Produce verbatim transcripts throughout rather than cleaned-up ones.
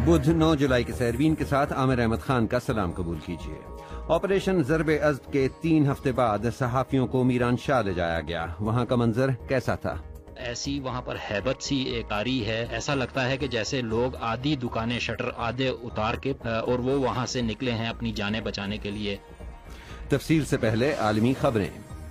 بدھ نو جولائی کے سیروین کے ساتھ عامر احمد خان کا سلام قبول کیجیے۔ آپریشن ضرب عضب کے تین ہفتے بعد صحافیوں کو میران شاہ لے جایا گیا، وہاں کا منظر کیسا تھا؟ ایسی وہاں پر ہیبت سی ایک آری ہے، ایسا لگتا ہے کہ جیسے لوگ آدھی دکانیں شٹر آدھے اتار کے اور وہ وہاں سے نکلے ہیں اپنی جانیں بچانے کے لیے۔ تفصیل سے پہلے عالمی خبریں۔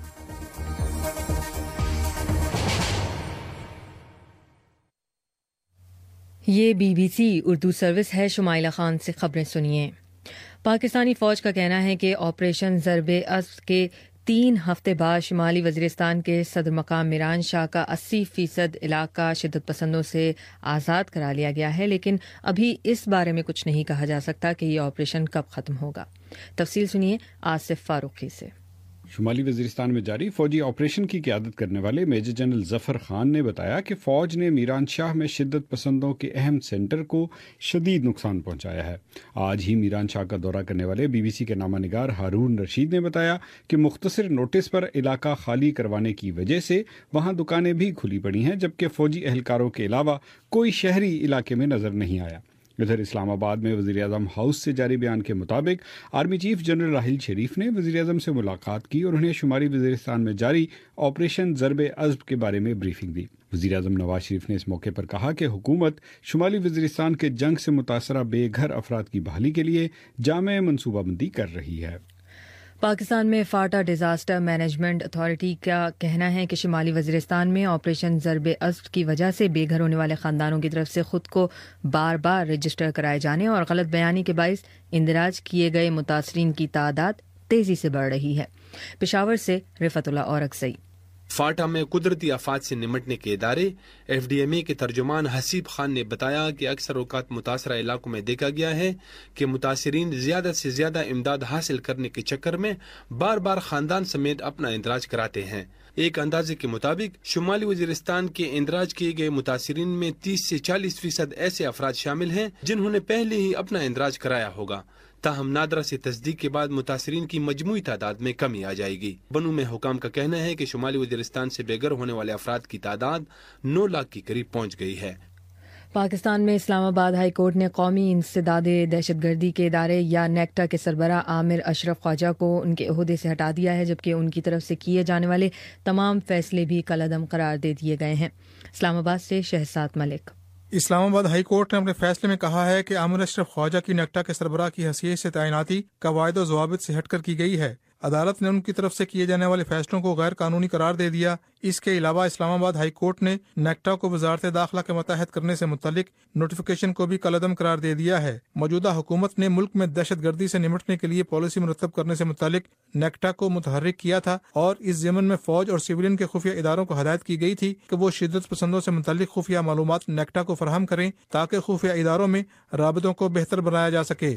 یہ B B C Urdu service ہے، شمائلہ خان سے خبریں سنیے۔ پاکستانی فوج کا کہنا ہے کہ آپریشن ضرب عضب کے تین ہفتے بعد شمالی وزیرستان کے صدر مقام میران شاہ کا اسی فیصد علاقہ شدت پسندوں سے آزاد کرا لیا گیا ہے، لیکن ابھی اس بارے میں کچھ نہیں کہا جا سکتا کہ یہ آپریشن کب ختم ہوگا۔ تفصیل سنیے آصف فاروقی سے۔ شمالی وزیرستان میں جاری فوجی آپریشن کی قیادت کرنے والے میجر جنرل ظفر خان نے بتایا کہ فوج نے میران شاہ میں شدت پسندوں کے اہم سینٹر کو شدید نقصان پہنچایا ہے۔ آج ہی میران شاہ کا دورہ کرنے والے بی بی سی کے نامہ نگار ہارون رشید نے بتایا کہ مختصر نوٹس پر علاقہ خالی کروانے کی وجہ سے وہاں دکانیں بھی کھلی پڑی ہیں، جبکہ فوجی اہلکاروں کے علاوہ کوئی شہری علاقے میں نظر نہیں آیا۔ ادھر اسلام آباد میں وزیر اعظم ہاؤس سے جاری بیان کے مطابق army chief general Raheel Sharif نے وزیر اعظم سے ملاقات کی اور انہیں شمالی وزیرستان میں جاری آپریشن ضرب عضب کے بارے میں بریفنگ دی۔ وزیر اعظم نواز شریف نے اس موقع پر کہا کہ حکومت شمالی وزیرستان کے جنگ سے متاثرہ بے گھر افراد کی بحالی کے لیے جامع منصوبہ بندی کر رہی ہے۔ پاکستان میں فاٹا ڈیزاسٹر مینجمنٹ اتھارٹی کا کہنا ہے کہ شمالی وزیرستان میں آپریشن ضرب عضب کی وجہ سے بے گھر ہونے والے خاندانوں کی طرف سے خود کو بار بار رجسٹر کرائے جانے اور غلط بیانی کے باعث اندراج کیے گئے متاثرین کی تعداد تیزی سے بڑھ رہی ہے۔ پشاور سے رفعت اللہ اورکزئی۔ فاٹا میں قدرتی آفات سے نمٹنے کے ادارے ایف ڈی ایم اے کے ترجمان حسیب خان نے بتایا کہ اکثر اوقات متاثرہ علاقوں میں دیکھا گیا ہے کہ متاثرین زیادہ سے زیادہ امداد حاصل کرنے کے چکر میں بار بار خاندان سمیت اپنا اندراج کراتے ہیں۔ ایک اندازے کے مطابق شمالی وزیرستان کے اندراج کیے گئے متاثرین میں تیس سے چالیس فیصد ایسے افراد شامل ہیں جنہوں نے پہلے ہی اپنا اندراج کرایا ہوگا۔ تاہم نادرہ سے تصدیق کے بعد متاثرین کی مجموعی تعداد میں کمی آ جائے گی۔ بنو میں حکام کا کہنا ہے کہ شمالی وزیرستان سے بے گھر ہونے والے افراد کی تعداد نو لاکھ کے قریب پہنچ گئی ہے۔ پاکستان میں اسلام آباد ہائی کورٹ نے قومی انسداد دہشت گردی کے ادارے یا نیکٹا کے سربراہ عامر اشرف خواجہ کو ان کے عہدے سے ہٹا دیا ہے، جبکہ ان کی طرف سے کیے جانے والے تمام فیصلے بھی کالعدم قرار دے دیے گئے ہیں۔ اسلام آباد سے شہزاد ملک۔ اسلام آباد ہائی کورٹ نے اپنے فیصلے میں کہا ہے کہ عامر اشرف خواجہ کی نیکٹا کے سربراہ کی حیثیت سے تعیناتی قواعد و ضوابط سے ہٹ کر کی گئی ہے۔ عدالت نے ان کی طرف سے کیے جانے والے فیصلوں کو غیر قانونی قرار دے دیا۔ اس کے علاوہ اسلام آباد ہائی کورٹ نے نیکٹا کو وزارت داخلہ کے متحد کرنے سے متعلق نوٹیفیکیشن کو بھی کالعدم قرار دے دیا ہے۔ موجودہ حکومت نے ملک میں دہشت گردی سے نمٹنے کے لیے پالیسی مرتب کرنے سے متعلق نیکٹا کو متحرک کیا تھا اور اس ضمن میں فوج اور سویلین کے خفیہ اداروں کو ہدایت کی گئی تھی کہ وہ شدت پسندوں سے متعلق خفیہ معلومات نیکٹا کو فراہم کریں تاکہ خفیہ اداروں میں رابطوں کو بہتر بنایا جا سکے۔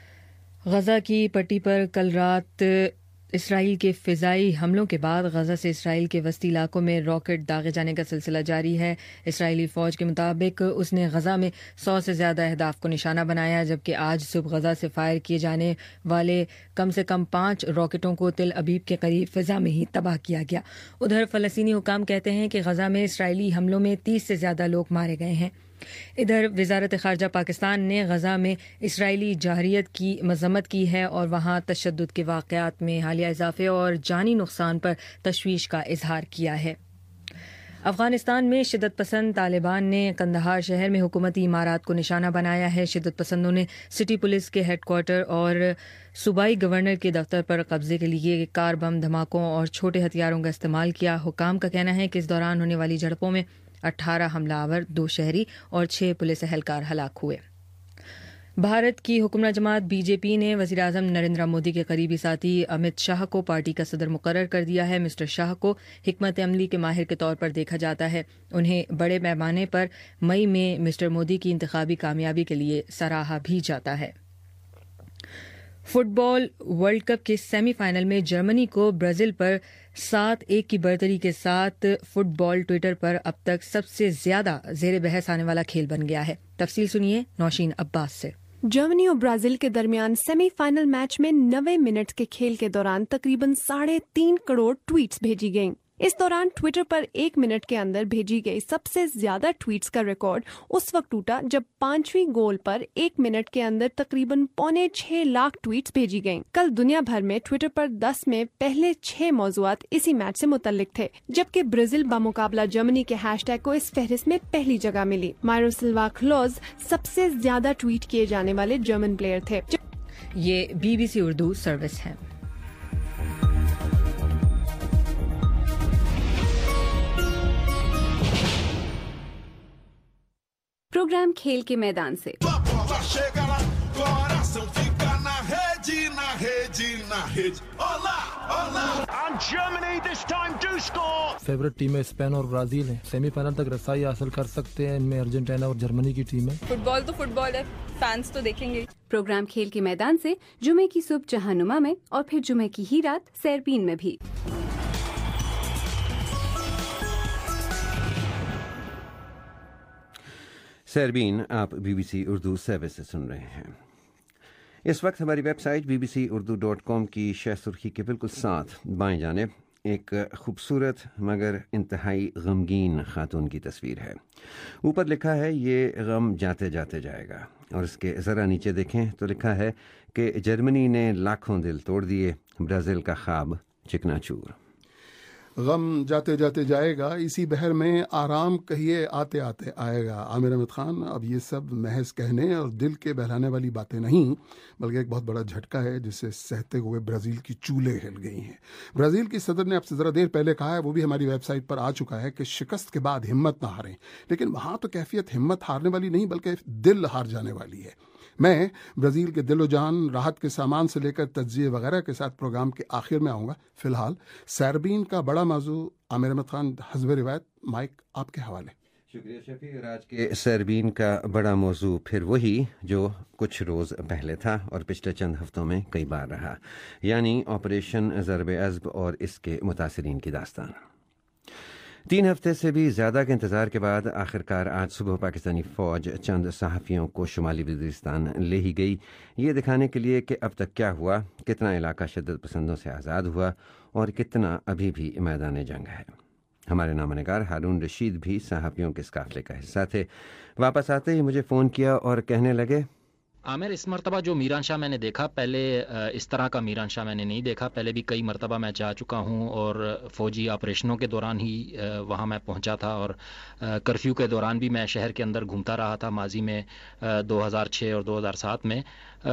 غزہ کی پٹی پر کل رات اسرائیل کے فضائی حملوں کے بعد غزہ سے اسرائیل کے وسطی علاقوں میں راکٹ داغے جانے کا سلسلہ جاری ہے۔ اسرائیلی فوج کے مطابق اس نے غزہ میں سو سے زیادہ اہداف کو نشانہ بنایا، جبکہ آج صبح غزہ سے فائر کیے جانے والے کم سے کم پانچ راکٹوں کو تل ابیب کے قریب فضا میں ہی تباہ کیا گیا۔ ادھر فلسطینی حکام کہتے ہیں کہ غزہ میں اسرائیلی حملوں میں تیس سے زیادہ لوگ مارے گئے ہیں۔ ادھر وزارت خارجہ پاکستان نے غزہ میں اسرائیلی جارحیت کی مذمت کی ہے اور وہاں تشدد کے واقعات میں حالیہ اضافے اور جانی نقصان پر تشویش کا اظہار کیا ہے۔ افغانستان میں شدت پسند طالبان نے قندھار شہر میں حکومتی عمارات کو نشانہ بنایا ہے۔ شدت پسندوں نے سٹی پولیس کے ہیڈ کوارٹر اور صوبائی گورنر کے دفتر پر قبضے کے لیے کار بم دھماکوں اور چھوٹے ہتھیاروں کا استعمال کیا۔ حکام کا کہنا ہے کہ اس دوران ہونے والی جھڑپوں میں اٹھارہ حملہ آور، دو شہری اور چھ پولیس اہلکار ہلاک ہوئے۔ بھارت کی حکمراں جماعت بی جے پی نے وزیر اعظم نریندر مودی کے قریبی ساتھی امت شاہ کو پارٹی کا صدر مقرر کر دیا ہے۔ مسٹر شاہ کو حکمت عملی کے ماہر کے طور پر دیکھا جاتا ہے۔ انہیں بڑے پیمانے پر مئی میں مسٹر مودی کی انتخابی کامیابی کے لیے سراہا بھی جاتا ہے۔ فٹ بال ورلڈ کپ کے سیمی فائنل میں جرمنی کو برازیل پر سات ایک کی برتری کے ساتھ فٹ بال ٹویٹر پر اب تک سب سے زیادہ زیر بحث آنے والا کھیل بن گیا ہے۔ تفصیل سنیے نوشین عباس سے۔ جرمنی اور برازیل کے درمیان سیمی فائنل میچ میں نوے منٹ کے کھیل کے دوران تقریباً ساڑھے تین کروڑ ٹویٹس بھیجی گئیں۔ اس دوران ٹویٹر پر ایک منٹ کے اندر بھیجی گئی سب سے زیادہ ٹویٹس کا ریکارڈ اس وقت ٹوٹا جب پانچویں گول پر ایک منٹ کے اندر تقریباً پونے چھ لاکھ ٹویٹس بھیجی گئیں. کل دنیا بھر میں ٹویٹر پر دس میں پہلے چھ موضوعات اسی میچ سے متعلق تھے، جبکہ برازیل بمقابلہ جرمنی کے ہیش ٹیگ کو اس فہرست میں پہلی جگہ ملی. مائرو سلوا کلوز سب سے زیادہ ٹویٹ کیے جانے والے جرمن پلیئر تھے. یہ B B C Urdu service ہے. پروگرام کھیل کے میدان سے. فیورٹ ٹیمیں اسپین اور برازیل ہیں، سیمی فائنل تک رسائی حاصل کر سکتے ہیں. ان میں ارجنٹینا اور جرمنی کی ٹیم ہے. فٹ بال تو فٹ بال ہے، فینس تو دیکھیں گے. پروگرام کھیل کے میدان سے جمعے کی صبح جہانما میں اور پھر جمعے کی ہی رات سیرپین میں بھی. سیربین آپ B B C Urdu service سے سن رہے ہیں. اس وقت ہماری website B B C Urdu dot com کی شہ سرخی کے بالکل ساتھ بائیں جانب ایک خوبصورت مگر انتہائی غمگین خاتون کی تصویر ہے. اوپر لکھا ہے یہ غم جاتے جاتے جائے گا، اور اس کے ذرا نیچے دیکھیں تو لکھا ہے کہ جرمنی نے لاکھوں دل توڑ دیے، برازیل کا خواب چکنا چور. غم جاتے جاتے جائے گا، اسی بہر میں آرام کہیے آتے آتے آئے گا. عامر احمد خان، اب یہ سب محض کہنے اور دل کے بہلانے والی باتیں نہیں، بلکہ ایک بہت بڑا جھٹکا ہے جسے سہتے ہوئے برازیل کی چولیں ہل گئی ہیں. برازیل کی صدر نے اب سے ذرا دیر پہلے کہا ہے، وہ بھی ہماری ویب سائٹ پر آ چکا ہے، کہ شکست کے بعد ہمت نہ ہاریں. لیکن وہاں تو کیفیت ہمت ہارنے والی نہیں بلکہ دل ہار جانے والی ہے. میں برازیل کے دل و جان، راحت کے سامان سے لے کر تجزیے وغیرہ کے ساتھ پروگرام کے آخر میں آؤں گا. فی الحال سیربین کا بڑا موضوع عامر احمد خان، حسب روایت مائک آپ کے حوالے. شکریہ شفیع. اور آج کے سیربین کا بڑا موضوع پھر وہی جو کچھ روز پہلے تھا اور پچھلے چند ہفتوں میں کئی بار رہا، یعنی آپریشن ضرب عضب اور اس کے متاثرین کی داستان. تین ہفتے سے بھی زیادہ کے انتظار کے بعد آخرکار آج صبح پاکستانی فوج چند صحافیوں کو شمالی وزیرستان لے ہی گئی، یہ دکھانے کے لیے کہ اب تک کیا ہوا، کتنا علاقہ شدت پسندوں سے آزاد ہوا اور کتنا ابھی بھی میدان جنگ ہے. ہمارے نامہ نگار ہارون رشید بھی صحافیوں کے اس قافلے کا حصہ تھے. واپس آتے ہی مجھے فون کیا اور کہنے لگے، عامر اس مرتبہ جو میران شاہ میں نے دیکھا، پہلے اس طرح کا میران شاہ میں نے نہیں دیکھا. پہلے بھی کئی مرتبہ میں جا چکا ہوں اور فوجی آپریشنوں کے دوران ہی وہاں میں پہنچا تھا، اور کرفیو کے دوران بھی میں شہر کے اندر گھومتا رہا تھا ماضی میں دو ہزار چھ اور دو ہزار سات میں.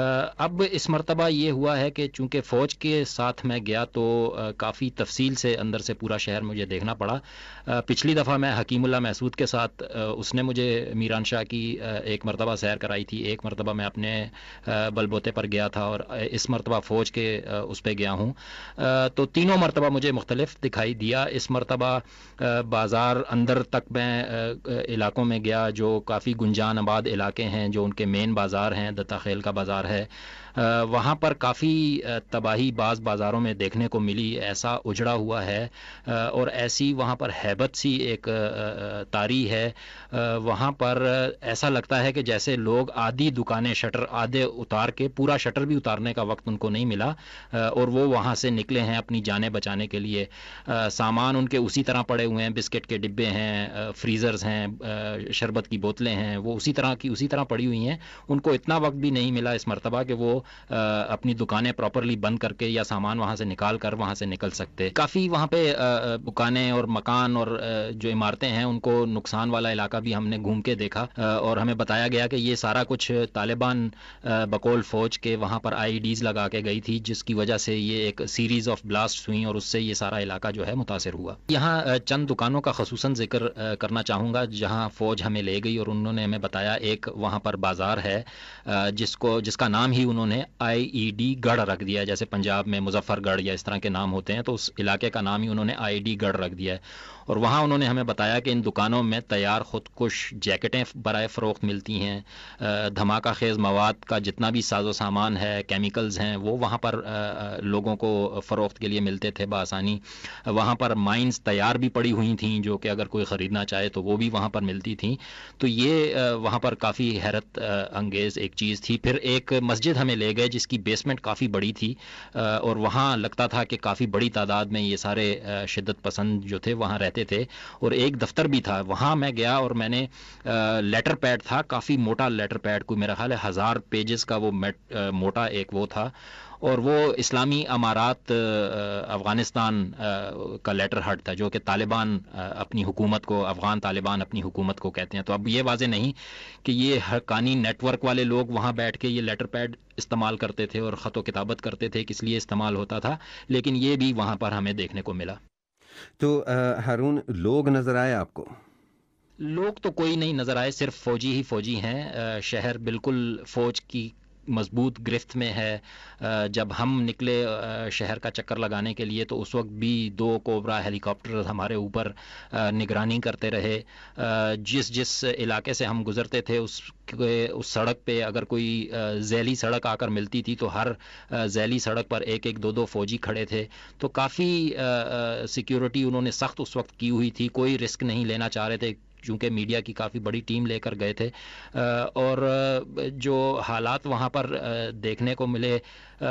اب اس مرتبہ یہ ہوا ہے کہ چونکہ فوج کے ساتھ میں گیا تو کافی تفصیل سے اندر سے پورا شہر مجھے دیکھنا پڑا. پچھلی دفعہ میں حکیم اللہ محسود کے ساتھ، اس نے مجھے میران شاہ کی ایک مرتبہ سیر کرائی تھی، ایک مرتبہ میں اپنے بل بوتے پر گیا تھا، اور اس مرتبہ فوج کے اس پہ گیا ہوں. تو تینوں مرتبہ مجھے مختلف دکھائی دیا. اس مرتبہ بازار اندر تک میں علاقوں میں گیا جو کافی گنجان آباد علاقے ہیں، جو ان کے مین بازار ہیں. دتا خیل کا بازار ہے، وہاں پر کافی تباہی بعض بازاروں میں دیکھنے کو ملی. ایسا اجڑا ہوا ہے اور ایسی وہاں پر ہیبت سی ایک طاری ہے. وہاں پر ایسا لگتا ہے کہ جیسے لوگ آدھی دکانیں شٹر آدھے اتار کے، پورا شٹر بھی اتارنے کا وقت ان کو نہیں ملا، اور وہ وہاں سے نکلے ہیں اپنی جانیں بچانے کے لیے. سامان ان کے اسی طرح پڑے ہوئے ہیں، بسکٹ کے ڈبے ہیں، فریزرز ہیں، شربت کی بوتلیں ہیں، وہ اسی طرح کی اسی طرح پڑی ہوئی ہیں. ان کو اتنا وقت بھی نہیں ملا اس مرتبہ کہ وہ اپنی دکانیں پراپرلی بند کر کے یا سامان وہاں سے نکال کر وہاں سے نکل سکتے. کافی وہاں پہ دکانیں اور مکان اور جو عمارتیں ہیں ان کو نقصان والا علاقہ بھی ہم نے گھوم کے دیکھا، اور ہمیں بتایا گیا کہ یہ سارا کچھ طالبان بقول فوج کے وہاں پر آئی ڈیز لگا کے گئی تھی، جس کی وجہ سے یہ ایک سیریز آف بلاسٹ ہوئیں اور اس سے یہ سارا علاقہ جو ہے متاثر ہوا. یہاں چند دکانوں کا خصوصاً ذکر کرنا چاہوں گا جہاں فوج ہمیں لے گئی، اور انہوں نے ہمیں بتایا ایک وہاں پر بازار ہے جس کو جس کا نام ہی انہوں نے آئی ای ڈی گڑھ رکھ دیا ہے. جیسے پنجاب میں مظفر گڑھ یا اس طرح کے نام ہوتے ہیں، تو اس علاقے کا نام ہی انہوں نے آئی ڈی گڑھ رکھ دیا ہے. اور وہاں انہوں نے ہمیں بتایا کہ ان دکانوں میں تیار خود کش جیکٹیں برائے فروخت ملتی ہیں، دھماکہ خیز مواد کا جتنا بھی ساز و سامان ہے، کیمیکلز ہیں، وہ وہاں پر لوگوں کو فروخت کے لیے ملتے تھے بآسانی. وہاں پر مائنز تیار بھی پڑی ہوئی تھیں جو کہ اگر کوئی خریدنا چاہے تو وہ بھی وہاں پر ملتی تھیں. تو یہ وہاں پر کافی حیرت انگیز ایک چیز تھی. پھر ایک مسجد ہمیں لے گئے جس کی بیسمنٹ کافی بڑی تھی اور وہاں لگتا تھا کہ کافی بڑی تعداد میں یہ سارے شدت پسند جو تھے وہاں رہتے تھے. اور ایک دفتر بھی تھا. وہاں میں گیا اور میں نے لیٹر پیڈ تھا، کافی موٹا لیٹر پیڈ، کوئی میرا خیال ہے ہزار پیجز کا وہ موٹا ایک وہ تھا، اور وہ اسلامی امارات افغانستان کا لیٹر ہیڈ تھا جو کہ طالبان اپنی حکومت کو، افغان طالبان اپنی حکومت کو کہتے ہیں. تو اب یہ واضح نہیں کہ یہ حقانی نیٹ ورک والے لوگ وہاں بیٹھ کے یہ لیٹر پیڈ استعمال کرتے تھے اور خط و کتابت کرتے تھے، کس لیے استعمال ہوتا تھا، لیکن یہ بھی وہاں پر ہمیں دیکھنے کو ملا. تو ہارون، لوگ نظر آئے آپ کو؟ لوگ تو کوئی نہیں نظر آئے، صرف فوجی ہی فوجی ہیں. شہر بالکل فوج کی مضبوط گرفت میں ہے. جب ہم نکلے شہر کا چکر لگانے کے لیے تو اس وقت بھی دو کوبرا ہیلی کاپٹر ہمارے اوپر نگرانی کرتے رہے. جس جس علاقے سے ہم گزرتے تھے اس اس سڑک پہ اگر کوئی ذیلی سڑک آ کر ملتی تھی تو ہر ذیلی سڑک پر ایک ایک دو دو فوجی کھڑے تھے. تو کافی سیکیورٹی انہوں نے سخت اس وقت کی ہوئی تھی. کوئی رسک نہیں لینا چاہ رہے تھے چونکہ میڈیا کی کافی بڑی ٹیم لے کر گئے تھے. اور جو حالات وہاں پر دیکھنے کو ملے،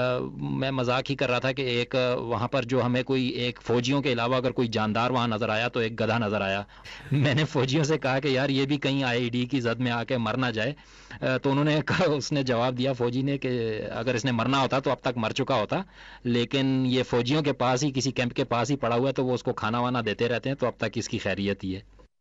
میں مذاق ہی کر رہا تھا کہ ایک وہاں پر جو ہمیں کوئی ایک فوجیوں کے علاوہ اگر کوئی جاندار وہاں نظر آیا تو ایک گدھا نظر آیا. میں نے فوجیوں سے کہا کہ یار یہ بھی کہیں آئی ای ڈی کی زد میں آ کے مر نہ جائے. تو انہوں نے کہا، اس نے جواب دیا فوجی نے کہ اگر اس نے مرنا ہوتا تو اب تک مر چکا ہوتا، لیکن یہ فوجیوں کے پاس ہی کسی کیمپ کے پاس ہی پڑا ہوا ہے تو وہ اس کو کھانا وانا دیتے رہتے ہیں، تو اب تک اس کی خیریت ہی ہے.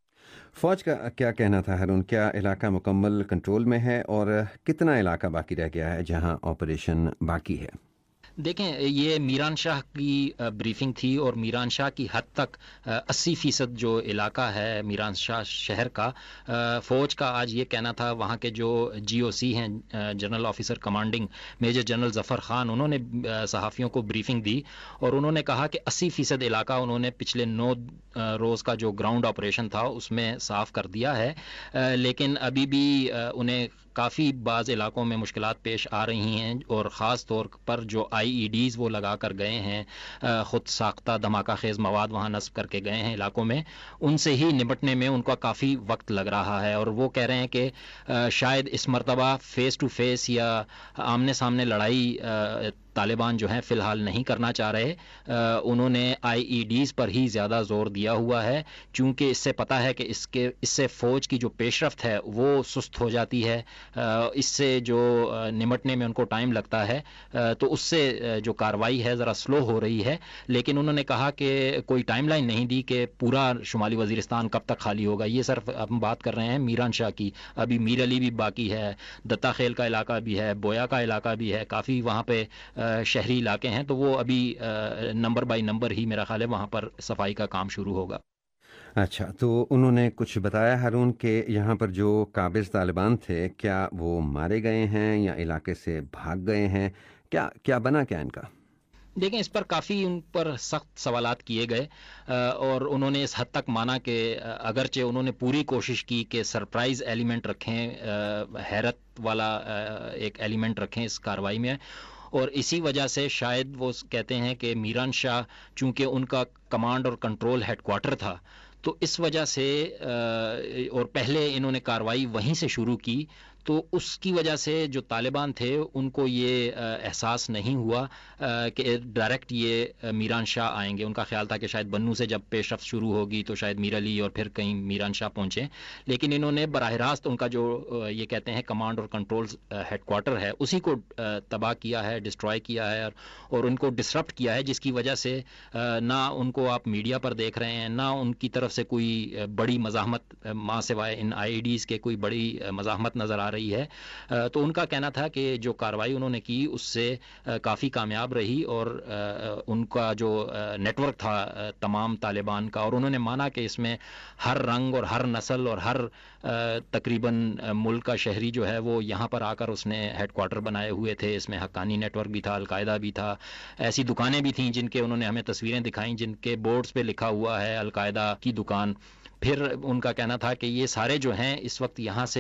فوج کا کیا کہنا تھا ہارون؟ کیا علاقہ مکمل کنٹرول میں ہے اور کتنا علاقہ باقی رہ گیا ہے جہاں آپریشن باقی ہے؟ دیکھیں، یہ میران شاہ کی بریفنگ تھی اور میران شاہ کی حد تک اسی فیصد جو علاقہ ہے میران شاہ شہر کا، فوج کا آج یہ کہنا تھا. وہاں کے جو جی او سی ہیں، general officer commanding major general Zafar Khan, انہوں نے صحافیوں کو بریفنگ دی اور انہوں نے کہا کہ اسی فیصد علاقہ انہوں نے پچھلے نو روز کا جو گراؤنڈ آپریشن تھا اس میں صاف کر دیا ہے. لیکن ابھی بھی انہیں کافی بعض علاقوں میں مشکلات پیش آ رہی ہیں اور خاص طور پر جو آئی ای ڈیز وہ لگا کر گئے ہیں، خود ساختہ دھماکہ خیز مواد وہاں نصب کر کے گئے ہیں علاقوں میں، ان سے ہی نمٹنے میں ان کا کافی وقت لگ رہا ہے. اور وہ کہہ رہے ہیں کہ شاید اس مرتبہ فیس ٹو فیس یا آمنے سامنے لڑائی طالبان جو ہیں فی الحال نہیں کرنا چاہ رہے. انہوں نے آئی ای ڈیز پر ہی زیادہ زور دیا ہوا ہے چونکہ اس سے پتہ ہے کہ اس کے اس سے فوج کی جو پیش رفت ہے وہ سست ہو جاتی ہے، اس سے جو نمٹنے میں ان کو ٹائم لگتا ہے، تو اس سے جو کاروائی ہے ذرا سلو ہو رہی ہے. لیکن انہوں نے کہا کہ کوئی ٹائم لائن نہیں دی کہ پورا شمالی وزیرستان کب تک خالی ہوگا. یہ صرف ہم بات کر رہے ہیں میران شاہ کی، ابھی میر علی بھی باقی ہے، دتا خیل کا علاقہ بھی ہے، بویا کا علاقہ بھی ہے، کافی وہاں پہ شہری علاقے ہیں. تو وہ ابھی نمبر بائی نمبر ہی میرا خیال ہے وہاں پر صفائی کا کام شروع ہوگا. اچھا، تو انہوں نے کچھ بتایا ہارون کہ یہاں پر جو قابض طالبان تھے کیا وہ مارے گئے ہیں یا علاقے سے بھاگ گئے ہیں؟ کیا کیا بنا کیا ان کا؟ دیکھیں، اس پر کافی ان پر سخت سوالات کیے گئے اور انہوں نے اس حد تک مانا کہ اگرچہ انہوں نے پوری کوشش کی کہ سرپرائز ایلیمنٹ رکھیں، حیرت والا ایک ایلیمنٹ رکھیں اس کارروائی میں، اور اسی وجہ سے شاید وہ کہتے ہیں کہ میران شاہ چونکہ ان کا کمانڈ اور کنٹرول ہیڈ کوارٹر تھا تو اس وجہ سے، اور پہلے انہوں نے کارروائی وہیں سے شروع کی، تو اس کی وجہ سے جو طالبان تھے ان کو یہ احساس نہیں ہوا کہ ڈائریکٹ یہ میران شاہ آئیں گے. ان کا خیال تھا کہ شاید بنو سے جب پیش رفت شروع ہوگی تو شاید میر علی اور پھر کہیں میران شاہ پہنچیں. لیکن انہوں نے براہ راست ان کا جو یہ کہتے ہیں کمانڈ اور کنٹرول ہیڈ کوارٹر ہے اسی کو تباہ کیا ہے، ڈسٹرائے کیا ہے اور ان کو ڈسرپٹ کیا ہے، جس کی وجہ سے نہ ان کو آپ میڈیا پر دیکھ رہے ہیں، نہ ان کی طرف سے کوئی بڑی مزاحمت ماں سوائے ان آئی ای ڈیز کے کوئی بڑی مزاحمت نظر آ رہی ہے. تو ان کا کہنا تھا کہ جو کارروائی انہوں نے کی اس سے کافی کامیاب رہی اور ان کا جو نیٹ ورک تھا تمام طالبان کا، اور انہوں نے مانا کہ اس میں ہر رنگ اور ہر نسل اور ہر تقریباً ملک کا شہری جو ہے وہ یہاں پر آ کر اس نے ہیڈ کوارٹر بنائے ہوئے تھے. اس میں حقانی نیٹ ورک بھی تھا، القاعدہ بھی تھا، ایسی دکانیں بھی تھیں جن کے انہوں نے ہمیں تصویریں دکھائیں جن کے بورڈز پہ لکھا ہوا ہے القاعدہ کی دکان. پھر ان کا کہنا تھا کہ یہ سارے جو ہیں اس وقت یہاں سے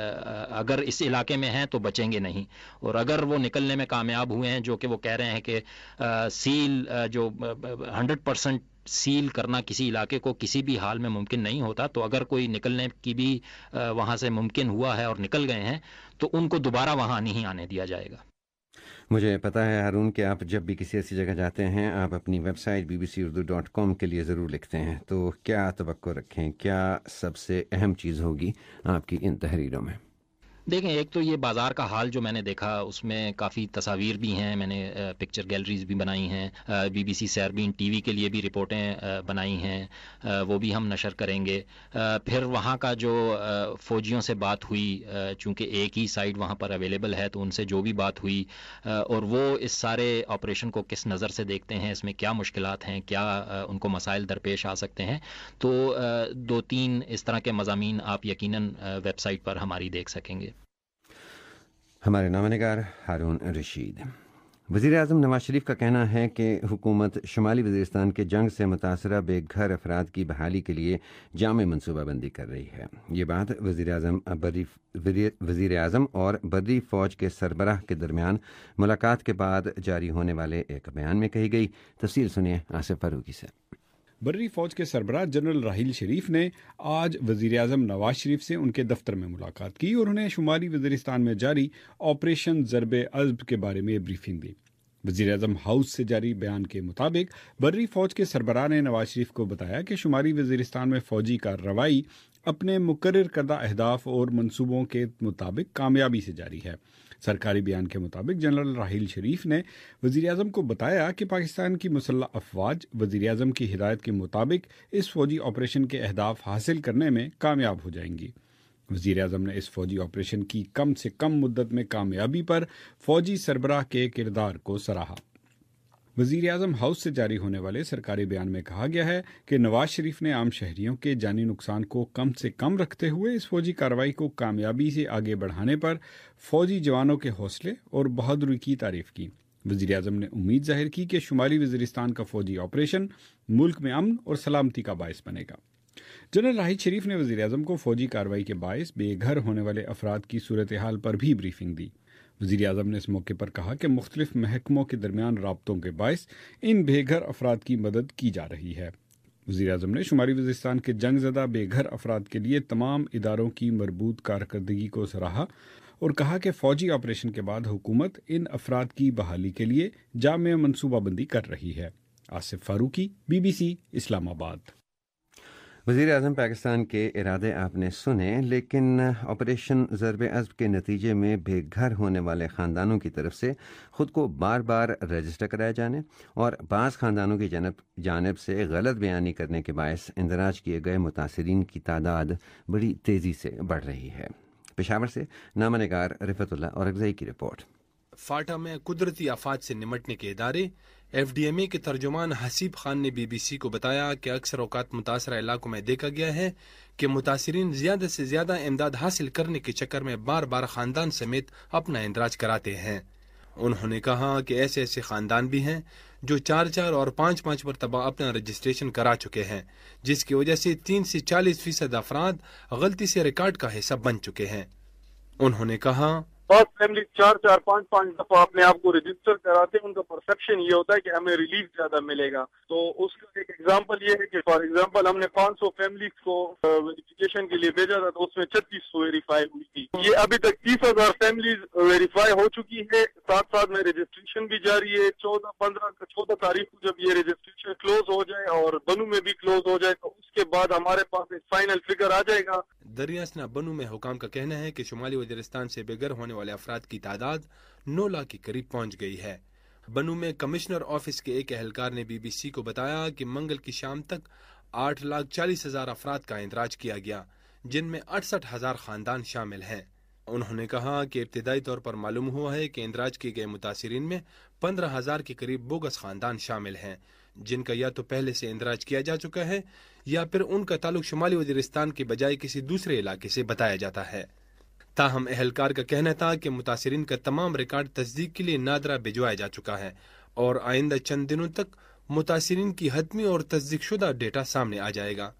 اگر اس علاقے میں ہیں تو بچیں گے نہیں، اور اگر وہ نکلنے میں کامیاب ہوئے ہیں، جو کہ وہ کہہ رہے ہیں کہ سیل جو ہنڈریڈ پرسنٹ سیل کرنا کسی علاقے کو کسی بھی حال میں ممکن نہیں ہوتا، تو اگر کوئی نکلنے کی بھی وہاں سے ممکن ہوا ہے اور نکل گئے ہیں تو ان کو دوبارہ وہاں نہیں آنے دیا جائے گا۔ مجھے پتا ہے ہارون کہ آپ جب بھی کسی ایسی جگہ جاتے ہیں آپ اپنی website B B C Urdu dot com کے لیے ضرور لکھتے ہیں، تو کیا توقع رکھیں، کیا سب سے اہم چیز ہوگی آپ کی ان تحریروں میں؟ دیکھیں، ایک تو یہ بازار کا حال جو میں نے دیکھا اس میں کافی تصاویر بھی ہیں، میں نے پکچر گیلریز بھی بنائی ہیں، B B C Sairbeen T V کے لیے بھی رپورٹیں بنائی ہیں، وہ بھی ہم نشر کریں گے۔ پھر وہاں کا جو فوجیوں سے بات ہوئی، چونکہ ایک ہی سائٹ وہاں پر اویلیبل ہے، تو ان سے جو بھی بات ہوئی اور وہ اس سارے آپریشن کو کس نظر سے دیکھتے ہیں، اس میں کیا مشکلات ہیں، کیا ان کو مسائل درپیش آ سکتے ہیں، تو دو تین اس طرح کے مضامین آپ یقیناً ویب سائٹ پر ہماری دیکھ سکیں گے۔ ہمارے نامہ نگار ہارون رشید۔ وزیر اعظم نواز شریف کا کہنا ہے کہ حکومت شمالی وزیرستان کے جنگ سے متاثرہ بے گھر افراد کی بحالی کے لیے جامع منصوبہ بندی کر رہی ہے۔ یہ بات وزیر اعظم وزیر اعظم اور بری فوج کے سربراہ کے درمیان ملاقات کے بعد جاری ہونے والے ایک بیان میں کہی گئی۔ تفصیل سنیے آصف فاروقی سے۔ بری فوج کے سربراہ جنرل راحیل شریف نے آج وزیر اعظم نواز شریف سے ان کے دفتر میں ملاقات کی اور انہیں شمالی وزیرستان میں جاری آپریشن ضرب عضب کے بارے میں بریفنگ دی۔ وزیر اعظم ہاؤس سے جاری بیان کے مطابق بری فوج کے سربراہ نے نواز شریف کو بتایا کہ شمالی وزیرستان میں فوجی کارروائی اپنے مقرر کردہ اہداف اور منصوبوں کے مطابق کامیابی سے جاری ہے۔ سرکاری بیان کے مطابق جنرل راحیل شریف نے وزیر اعظم کو بتایا کہ پاکستان کی مسلح افواج وزیر اعظم کی ہدایت کے مطابق اس فوجی آپریشن کے اہداف حاصل کرنے میں کامیاب ہو جائیں گی۔ وزیر اعظم نے اس فوجی آپریشن کی کم سے کم مدت میں کامیابی پر فوجی سربراہ کے کردار کو سراہا۔ وزیر اعظم ہاؤس سے جاری ہونے والے سرکاری بیان میں کہا گیا ہے کہ نواز شریف نے عام شہریوں کے جانی نقصان کو کم سے کم رکھتے ہوئے اس فوجی کارروائی کو کامیابی سے آگے بڑھانے پر فوجی جوانوں کے حوصلے اور بہادری کی تعریف کی۔ وزیر اعظم نے امید ظاہر کی کہ شمالی وزیرستان کا فوجی آپریشن ملک میں امن اور سلامتی کا باعث بنے گا۔ جنرل راحیل شریف نے وزیر اعظم کو فوجی کارروائی کے باعث بے گھر ہونے والے افراد کی صورتحال پر بھی بریفنگ دی۔ وزیر اعظم نے اس موقع پر کہا کہ مختلف محکموں کے درمیان رابطوں کے باعث ان بے گھر افراد کی مدد کی جا رہی ہے۔ وزیر اعظم نے شمالی وزیرستان کے جنگ زدہ بے گھر افراد کے لیے تمام اداروں کی مربوط کارکردگی کو سراہا اور کہا کہ فوجی آپریشن کے بعد حکومت ان افراد کی بحالی کے لیے جامع منصوبہ بندی کر رہی ہے۔ Asif Farooqui, B B C, Islamabad. وزیر اعظم پاکستان کے ارادے آپ نے سنے، لیکن آپریشن ضرب عضب کے نتیجے میں بے گھر ہونے والے خاندانوں کی طرف سے خود کو بار بار رجسٹر کرائے جانے اور بعض خاندانوں کی جانب جانب سے غلط بیانی کرنے کے باعث اندراج کیے گئے متاثرین کی تعداد بڑی تیزی سے بڑھ رہی ہے۔ پشاور سے نامہ نگار رفعت اللہ اور اگزئی کی رپورٹ۔ فاٹا میں قدرتی آفات سے نمٹنے کے ادارے ایف ڈی ایم اے کے ترجمان حسیب خان نے بی بی سی کو بتایا کہ اکثر اوقات متاثرہ علاقوں میں دیکھا گیا ہے کہ متاثرین زیادہ سے زیادہ امداد حاصل کرنے کے چکر میں بار بار خاندان سمیت اپنا اندراج کراتے ہیں۔ انہوں نے کہا کہ ایسے ایسے خاندان بھی ہیں جو چار چار اور پانچ پانچ مرتبہ اپنا رجسٹریشن کرا چکے ہیں، جس کی وجہ سے تین سے چالیس فیصد افراد غلطی سے ریکارڈ کا حصہ بن چکے ہیں۔ انہوں نے کہا بہت فیملی چار چار پانچ پانچ دفعہ اپنے آپ کو رجسٹر کراتے ہیں، ان کا پرسپشن یہ ہوتا ہے کہ ہمیں ریلیف زیادہ ملے گا۔ تو اس کا ایک ایگزامپل یہ ہے کہ فار ایگزامپل ہم نے پانچ سو فیملیز کو ویریفیکیشن کے لیے بھیجا تھا، تو اس میں چھتیس سو ویریفائی ہوئی تھی۔ یہ ابھی تک تیس ہزار فیملیز ویریفائی ہو چکی ہے، ساتھ ساتھ میں رجسٹریشن بھی جاری ہے۔ چودہ پندرہ چودہ تاریخ کو جب یہ رجسٹریشن کلوز ہو جائے اور بنو میں بھی کلوز ہو جائے تو اس کے بعد ہمارے پاس ایک فائنل فگر آ جائے گا۔ دریاسنا بنو میں حکام کا کہنا ہے کہ شمالی وزیرستان سے بے گھر ہونے والے افراد کی تعداد نو لاکھ کے قریب پہنچ گئی ہے۔ بنو میں کمشنر آفس کے ایک اہلکار نے بی بی سی کو بتایا کہ منگل کی شام تک آٹھ لاکھ چالیس ہزار افراد کا اندراج کیا گیا، جن میں اڑسٹھ ہزار خاندان شامل ہیں۔ انہوں نے کہا کہ ابتدائی طور پر معلوم ہوا ہے کہ اندراج کیے گئے متاثرین میں پندرہ ہزار کے قریب بوگس خاندان شامل ہیں، جن کا یا تو پہلے سے اندراج کیا جا چکا ہے یا پھر ان کا تعلق شمالی وزیرستان کے بجائے کسی دوسرے علاقے سے بتایا جاتا ہے۔ تاہم اہلکار کا کہنا تھا کہ متاثرین کا تمام ریکارڈ تصدیق کے لیے نادرا بھجوایا جا چکا ہے اور آئندہ چند دنوں تک متاثرین کی حتمی اور تصدیق شدہ ڈیٹا سامنے آ جائے گا۔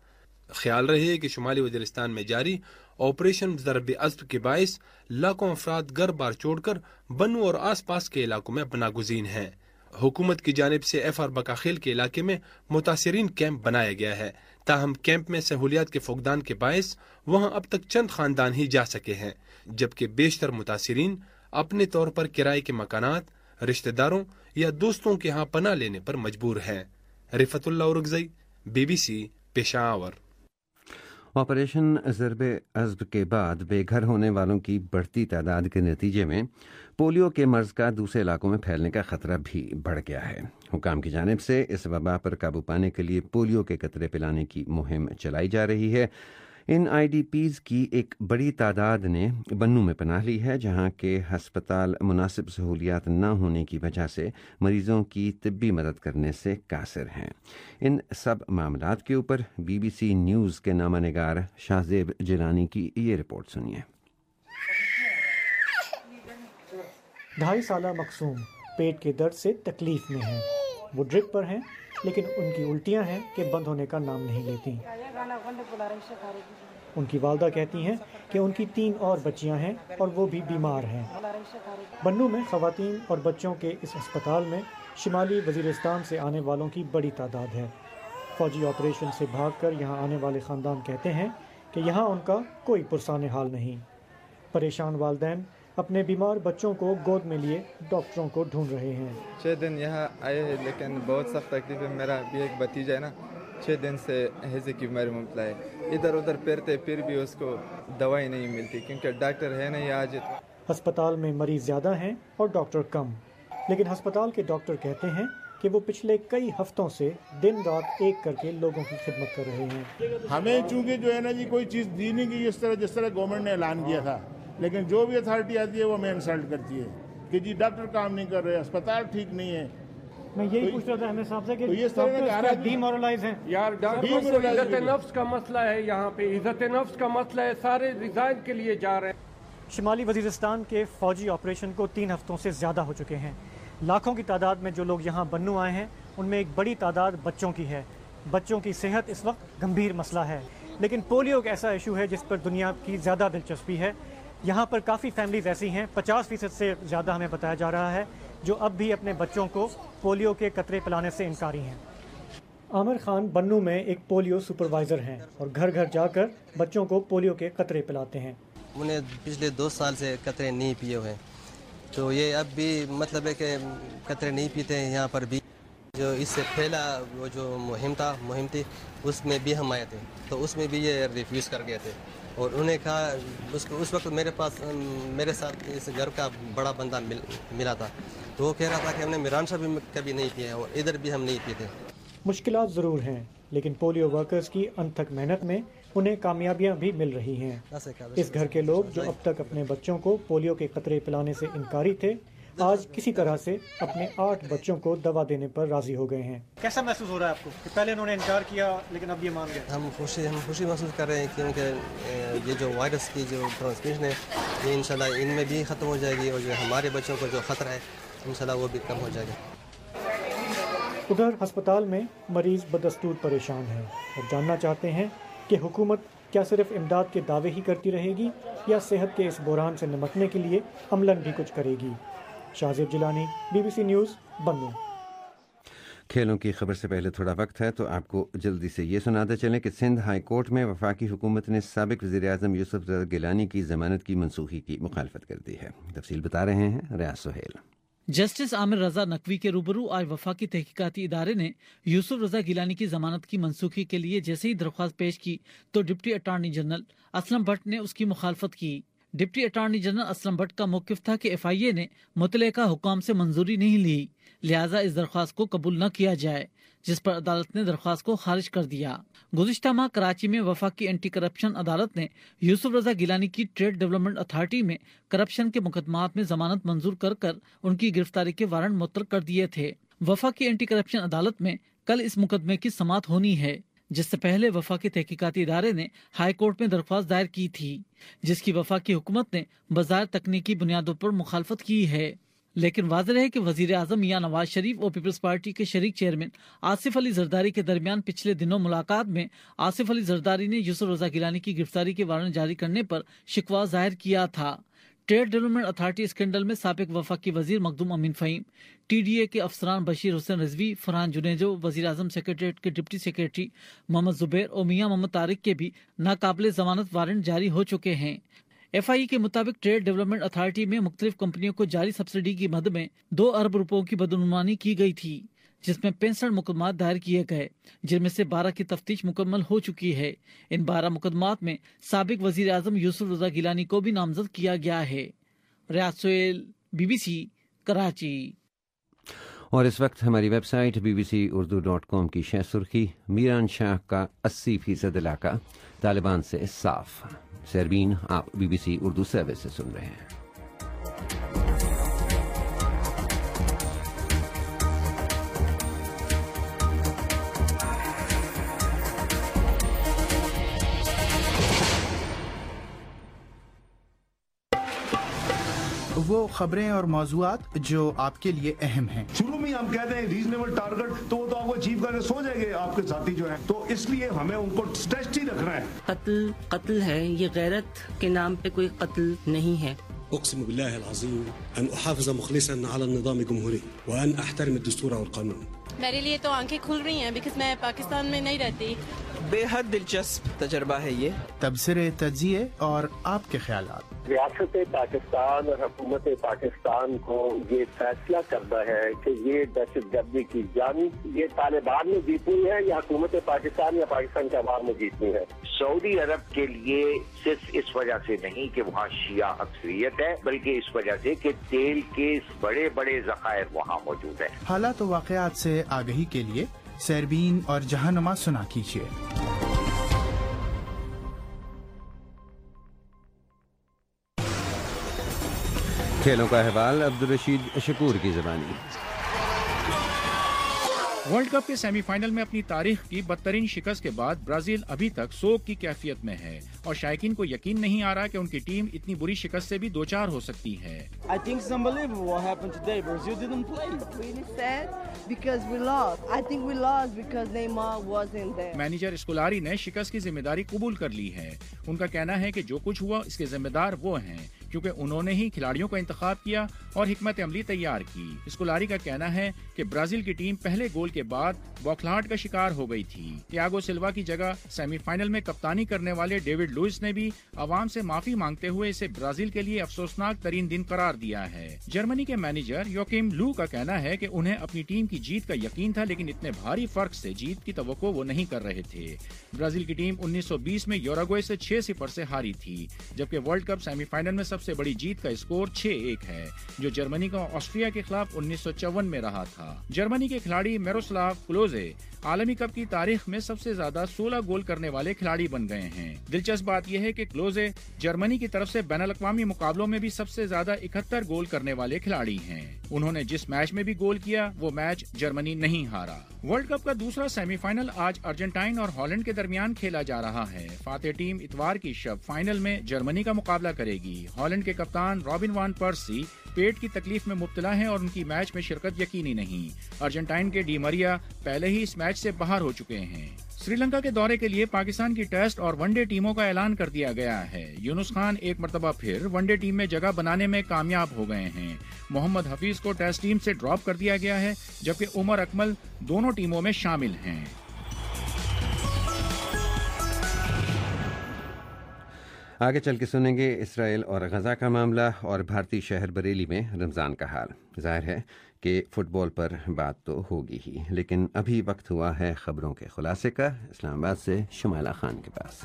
خیال رہے کہ شمالی وزیرستان میں جاری آپریشن ضرب عزب کے باعث لاکھوں افراد گھر بار چھوڑ کر بنو اور آس پاس کے علاقوں میں پناہ گزین ہیں۔ حکومت کی جانب سے ایف آر بکاخیل کے علاقے میں متاثرین کیمپ بنایا گیا ہے، تاہم کیمپ میں سہولیات کے فقدان کے باعث وہاں اب تک چند خاندان ہی جا سکے ہیں، جبکہ بیشتر متاثرین اپنے طور پر کرائے کے مکانات، رشتہ داروں یا دوستوں کے ہاں پناہ لینے پر مجبور ہیں۔ Rifatullah Orakzai, B B C, Peshawar. Operation Zarb Azb کے بعد بے گھر ہونے والوں کی بڑھتی تعداد کے نتیجے میں پولیو کے مرض کا دوسرے علاقوں میں پھیلنے کا خطرہ بھی بڑھ گیا ہے۔ حکام کی جانب سے اس وبا پر قابو پانے کے لیے پولیو کے قطرے پلانے کی مہم چلائی جا رہی ہے۔ ان آئی ڈی پیز کی ایک بڑی تعداد نے بنو میں پناہ لی ہے، جہاں کے ہسپتال مناسب سہولیات نہ ہونے کی وجہ سے مریضوں کی طبی مدد کرنے سے قاصر ہیں۔ ان سب معاملات کے اوپر بی بی سی نیوز کے نامہ نگار شاہزیب جیلانی کی یہ رپورٹ سنیے۔ ڈھائی سالہ مقصوم پیٹ کے درد سے تکلیف میں ہیں، وہ ڈرپ پر ہیں لیکن ان کی الٹیاں ہیں کہ بند ہونے کا نام نہیں لیتی۔ ان کی والدہ کہتی ہیں کہ ان کی تین اور بچیاں ہیں اور وہ بھی بیمار ہیں۔ بنو میں خواتین اور بچوں کے اس ہسپتال میں شمالی وزیرستان سے آنے والوں کی بڑی تعداد ہے۔ فوجی آپریشن سے بھاگ کر یہاں آنے والے خاندان کہتے ہیں کہ یہاں ان کا کوئی پرسان حال نہیں۔ پریشان والدین اپنے بیمار بچوں کو گود میں لیے ڈاکٹروں کو ڈھونڈ رہے ہیں۔ چھ دن یہاں آئے ہیں لیکن بہت سخت تکلیف ہے۔ میرا بھی ایک بھتیجا ہے نا، چھ دن سے ہیضے کی بیماری میں مبتلا ہے، ادھر ادھر پھرتے پھر بھی اس کو دوائی نہیں ملتی کیونکہ ڈاکٹر ہے نہیں آج۔ ہسپتال میں مریض زیادہ ہیں اور ڈاکٹر کم، لیکن ہسپتال کے ڈاکٹر کہتے ہیں کہ وہ پچھلے کئی ہفتوں سے دن رات ایک کر کے لوگوں کی خدمت کر رہے ہیں۔ ہمیں چونکہ جو ہے نا جی کوئی چیز دی نہیں گئی اس طرح جس طرح گورنمنٹ نے اعلان کیا تھا، لیکن جو بھی اتھارٹی آتی ہے وہ ہمیں انسلٹ کرتی ہے کہ جی ڈاکٹر کام نہیں کر رہے، اسپتال ٹھیک نہیں ہے۔ میں یہی پوچھ رہا تھا ہمیں صاحب سے کہ ڈی مورلائز ہیں یار، ڈاکٹر عزت نفس کا مسئلہ ہے، یہاں پہ عزت نفس کا مسئلہ ہے، سارے ریزائن کے لیے جا رہے ہیں۔ شمالی وزیرستان کے فوجی آپریشن کو تین ہفتوں سے زیادہ ہو چکے ہیں۔ لاکھوں کی تعداد میں جو لوگ یہاں بنو آئے ہیں ان میں ایک بڑی تعداد بچوں کی ہے۔ بچوں کی صحت اس وقت گمبھیر مسئلہ ہے، لیکن پولیو ایک ایسا ایشو ہے جس پر دنیا کی زیادہ دلچسپی ہے۔ یہاں پر کافی فیملیز ایسی ہیں، پچاس فیصد سے زیادہ ہمیں بتایا جا رہا ہے، جو اب بھی اپنے بچوں کو پولیو کے قطرے پلانے سے انکاری ہیں۔ عامر خان بنو میں ایک پولیو سپروائزر ہیں اور گھر گھر جا کر بچوں کو پولیو کے قطرے پلاتے ہیں۔ انہیں پچھلے دو سال سے قطرے نہیں پیے ہوئے، تو یہ اب بھی مطلب ہے کہ قطرے نہیں پیتے ہیں۔ یہاں پر بھی جو اس سے پہلا وہ جو مہم تھا مہم تھی اس میں بھی ہم آئے تھے، تو اس میں بھی یہ ریفیوز کر گئے تھے، اور انہیں کہا اس کو اس وقت میرے پاس میرے ساتھ اس گھر کا بڑا بندہ مل ملا تھا، تو وہ کہہ رہا تھا کہ ہم نے میرانشا بھی کبھی نہیں پیا اور ادھر بھی ہم نہیں پیتے۔ مشکلات ضرور ہیں، لیکن پولیو ورکرز کی انتھک محنت میں انہیں کامیابیاں بھی مل رہی ہیں۔ اس گھر کے لوگ جو اب تک اپنے بچوں کو پولیو کے قطرے پلانے سے انکاری تھے، آج کسی طرح سے اپنے آٹھ بچوں کو دوا دینے پر راضی ہو گئے ہیں۔ کیسا محسوس ہو رہا ہے آپ کو کہ پہلے انہوں نے انکار کیا لیکن اب یہ مان گئے؟ ہم خوشی ہم خوشی محسوس کر رہے ہیں کیونکہ یہ جو وائرس کی جو ٹرانسمیشن ہے یہ انشاءاللہ ان میں بھی ختم ہو جائے گی، اور جو ہمارے بچوں کو جو خطرہ ہے انشاءاللہ وہ بھی کم ہو جائے گا۔ ادھر ہسپتال میں مریض بدستور پریشان ہیں اور جاننا چاہتے ہیں کہ حکومت کیا صرف امداد کے دعوے ہی کرتی رہے گی یا صحت کے اس بحران سے نمٹنے کے لیے عملاً بھی کچھ کرے گی۔ Shahzeb Jilani, B B C news, Bannu. کھیلوں کی خبر سے پہلے تھوڑا وقت ہے تو آپ کو جلدی سے یہ سناتے چلیں کہ سندھ ہائی کورٹ میں وفاقی حکومت نے سابق وزیر اعظم یوسف رضا گیلانی کی ضمانت کی منسوخی کی مخالفت کر دی ہے۔ تفصیل بتا رہے ہیں ریاض سہیل۔ جسٹس عامر رضا نقوی کے روبرو آج وفاقی تحقیقاتی ادارے نے یوسف رضا گیلانی کی ضمانت کی منسوخی کے لیے جیسے ہی درخواست پیش کی تو deputy attorney general Aslam Butt نے اس کی مخالفت کی۔ Deputy attorney general Aslam Butt کا موقف تھا کہ ایف آئی اے نے متعلقہ حکام سے منظوری نہیں لی، لہٰذا اس درخواست کو قبول نہ کیا جائے، جس پر عدالت نے درخواست کو خارج کر دیا۔ گزشتہ ماہ کراچی میں وفاقی اینٹی کرپشن عدالت نے یوسف رضا گیلانی کی ٹریڈ ڈیولپمنٹ اتھارٹی میں کرپشن کے مقدمات میں ضمانت منظور کر کر ان کی گرفتاری کے وارنٹ مطلق کر دیے تھے۔ وفاقی اینٹی کرپشن عدالت میں کل اس مقدمے کی سماعت ہونی ہے، جس سے پہلے وفاقی تحقیقاتی ادارے نے ہائی کورٹ میں درخواست دائر کی تھی، جس کی وفاقی حکومت نے بظاہر تکنیکی بنیادوں پر مخالفت کی ہے۔ लेकिन वाज़ेह है कि वजीर आज़म मियां नवाज शरीफ और पीपल्स पार्टी के शरीक चेयरमैन आसिफ अली जरदारी के दरमियान पिछले दिनों मुलाकात में आसिफ अली जरदारी ने यूसुफ रजा गिलानी की गिरफ्तारी के वारंट जारी करने पर शिकवा जाहिर किया था। ट्रेड डेवलपमेंट अथॉरिटी स्कैंडल में साबिक वफाकी वजीर मखदूम अमीन फ़हीम, टीडीए के अफसरान बशीर हुसैन रिजवी, फरहान जुनेजो, वजीर आज़म सेक्रेटरीट के डिप्टी सेक्रेटरी मोहम्मद जुबैर और मियां मोहम्मद तारिक के भी नाकाबिले जमानत वारंट जारी हो चुके हैं। एफ आई के मुताबिक ट्रेड डेवलपमेंट अथॉरिटी में मुख्तलिफ कंपनियों को जारी सब्सिडी की मद में दो अरब रुपयों की बदनुमानी की गई थी, जिसमें पैंसठ मुकदमात दायर किए गए, जिनमें से बारह की तफ्तीश मुकम्मल हो चुकी है। इन बारह मुकदमात में साबिक वजीर आजम यूसुफ रजा गिलानी को भी नामजद किया गया है। रियाज सोहेल, बीबीसी, कराची। और इस वक्त हमारी website B B C Urdu dot com की शह सुर्खी, मीरान शाह का अस्सी फीसद इलाका तालिबान से साफ। सरबीन, आप बीबीसी उर्दू सर्विस से सुन रहे हैं। वो खबरें और मौज़ूआत जो आपके लिए अहम हैं। शुरू में हम कहते हैं रीजनेबल टारगेट, तो वो तो आपको अचीव करके सो जाएंगे आपके साथी जो हैं, तो इसलिए हमें उनको स्ट्रेच ही रखना है। कत्ल कत्ल है, ये गैरत के नाम पे कोई कत्ल नहीं है। أقسم بالله العظيم أن أحافظ مخلصا على النظام الجمهوري وأن أحترم الدستور والقانون. मेरे लिए तो आंखें खुल रही हैं बिकॉज़ मैं पाकिस्तान में नहीं रहती। बेहद दिलचस्प तजर्बा है ये। तबसरे, तजिए और आपके ख्यालात। रियासत पाकिस्तान और हुकूमत पाकिस्तान को ये फैसला करना है कि ये दहशत गर्दी की जंग ये तालिबान ने जीतनी है या हुकूमत पाकिस्तान या पाकिस्तान के अवाम ने जीतनी है। सऊदी अरब के लिए सिर्फ इस वजह से नहीं कि वहाँ शिया अक्सरियत है, बल्कि इस वजह से कि तेल के बड़े बड़े ज़खायर वहाँ मौजूद है। हालात व वाक़यात से आगही के लिए सरबीन और जहानुमा सुना कीजिए। खेलों का अहवाल अब्दुल रशीद शकूर की ज़बानी। वर्ल्ड कप के सेमीफाइनल में अपनी तारीख की बदतरीन शिकस्त के बाद ब्राजील अभी तक सोग की कैफियत में है और शायकीन को यकीन नहीं आ रहा कि उनकी टीम इतनी बुरी शिकस्त से भी दो चार हो सकती है। I think it's unbelievable what happened today. Brazil didn't play. Really sad because we lost. I think we lost because Neymar wasn't there. Manager Scolari ने शिकस्त की जिम्मेदारी कबूल कर ली है। उनका कहना है कि जो कुछ हुआ इसके जिम्मेदार वो हैं, क्योंकि उन्होंने ही खिलाड़ियों का इंतखाब किया और हिकमत अमली तैयार की। स्कोलारी का कहना है कि ब्राजील की टीम पहले गोल के बाद बौखलाहट का शिकार हो गई थी। थियागो सिल्वा की जगह सेमीफाइनल में कप्तानी करने वाले डेविड लुइस ने भी आवाम से माफी मांगते हुए इसे ब्राजील के लिए अफसोसनाक तरीन दिन करार दिया है। जर्मनी के मैनेजर योकिम लू का कहना है कि उन्हें अपनी टीम की जीत का यकीन था, लेकिन इतने भारी फर्क से जीत की तवक्को वो नहीं कर रहे थे। ब्राजील की टीम उन्नीस सौ बीस में यूरुग्वे से छह सिफर से हारी थी, जबकि वर्ल्ड कप सेमीफाइनल में सबसे बड़ी जीत का स्कोर छह एक है, जो जर्मनी का ऑस्ट्रिया के खिलाफ उन्नीस सौ चौवन में रहा था। जर्मनी के खिलाड़ी मिरोस्लाव क्लोजे आलमी कप की तारीख में सबसे ज्यादा सोलह गोल करने वाले खिलाड़ी बन गए हैं। दिलचस्प बात यह है कि क्लोजे जर्मनी की तरफ से बैनुल-अक़वामी मुकाबलों में भी सबसे ज्यादा इकहत्तर गोल करने वाले खिलाड़ी हैं। उन्होंने जिस मैच में भी गोल किया वो मैच जर्मनी नहीं हारा। वर्ल्ड कप का दूसरा सेमीफाइनल आज अर्जेंटाइन और हॉलैंड के दरमियान खेला जा रहा है। फातेह टीम इतवार की शब फाइनल में जर्मनी का मुकाबला करेगी। हॉलैंड के कप्तान रॉबिन वान पर्सी पेट की तकलीफ में मुब्तला हैं और उनकी मैच में शिरकत यकीनी नहीं। अर्जेंटाइन के डी मरिया पहले ही इस मैच से बाहर हो चुके हैं। श्रीलंका के दौरे के लिए पाकिस्तान की टेस्ट और वनडे टीमों का ऐलान कर दिया गया है। यूनुस खान एक मरतबा फिर वनडे टीम में जगह बनाने में कामयाब हो गए हैं। मोहम्मद हफीज को टेस्ट टीम से ड्रॉप कर दिया गया है, जबकि उमर अकमल दोनों टीमों में शामिल हैं। आगे चल के सुनेंगे इसराइल और गजा का मामला और भारतीय शहर बरेली में रमज़ान का हाल। जाहिर है कि फुटबॉल पर बात तो होगी ही, लेकिन अभी वक्त हुआ है खबरों के खुलासे का। इस्लामाबाद से शुमाइला खान के पास।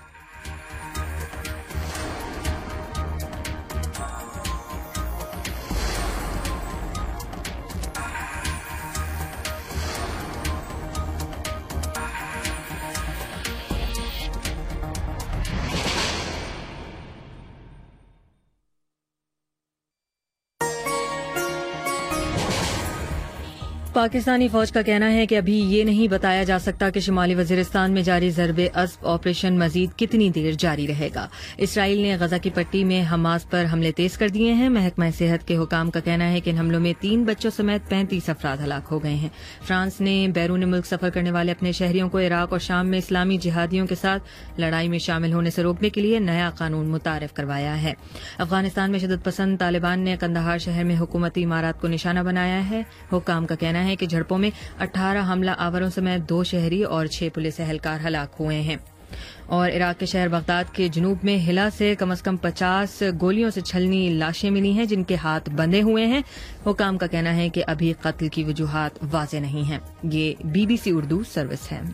پاکستانی فوج کا کہنا ہے کہ ابھی یہ نہیں بتایا جا سکتا کہ شمالی وزیرستان میں جاری ضرب عصب آپریشن مزید کتنی دیر جاری رہے گا۔ اسرائیل نے غزہ کی پٹی میں حماس پر حملے تیز کر دیے ہیں۔ محکمہ صحت کے حکام کا کہنا ہے کہ ان حملوں میں تین بچوں سمیت پینتیس افراد ہلاک ہو گئے ہیں۔ فرانس نے بیرون ملک سفر کرنے والے اپنے شہریوں کو عراق اور شام میں اسلامی جہادیوں کے ساتھ لڑائی میں شامل ہونے سے روکنے کے لیے نیا قانون متعارف کروایا ہے۔ افغانستان میں شدت پسند طالبان نے قندھار شہر میں حکومتی عمارات کو نشانہ بنایا ہے۔ حکام کا کہنا ہے کہ جھڑپوں میں اٹھارہ حملہ آوروں سمیت دو شہری اور چھ پولیس اہلکار ہلاک ہوئے ہیں۔ اور عراق کے شہر بغداد کے جنوب میں ہلا سے کم از کم پچاس گولیوں سے چھلنی لاشیں ملی ہیں جن کے ہاتھ بندھے ہوئے ہیں۔ حکام کا کہنا ہے کہ ابھی قتل کی وجوہات واضح نہیں ہیں۔ یہ B B C Urdu service ہے۔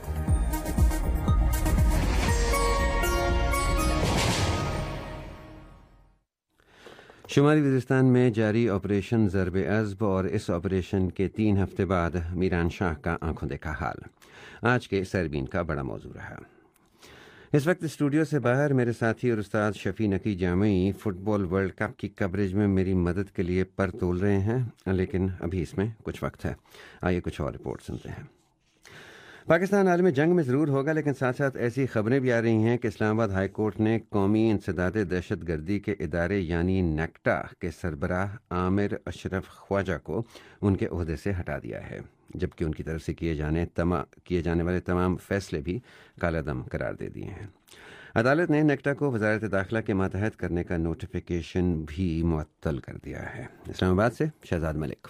شمالی وزیرستان میں جاری آپریشن ضرب عصب اور اس آپریشن کے تین ہفتے بعد میران شاہ کا آنکھوں دیکھا حال آج کے سیربین کا بڑا موضوع رہا۔ اس وقت اسٹوڈیو سے باہر میرے ساتھی اور استاد Shafi Naqi Jamei football world cup کی کوریج میں میری مدد کے لیے پر تول رہے ہیں، لیکن ابھی اس میں کچھ وقت ہے۔ آئیے کچھ اور رپورٹ سنتے ہیں۔ پاکستان عالم جنگ میں ضرور ہوگا، لیکن ساتھ ساتھ ایسی خبریں بھی آ رہی ہیں کہ اسلام آباد ہائی کورٹ نے قومی انسداد دہشت گردی کے ادارے یعنی نیکٹا کے سربراہ عامر اشرف خواجہ کو ان کے عہدے سے ہٹا دیا ہے، جبکہ ان کی طرف سے کیے جانے تما کیے جانے والے تمام فیصلے بھی کالعدم قرار دے دیے ہیں۔ عدالت نے نیکٹا کو وزارت داخلہ کے ماتحت کرنے کا نوٹیفیکیشن بھی معطل کر دیا ہے۔ اسلام آباد سے شہزاد ملک۔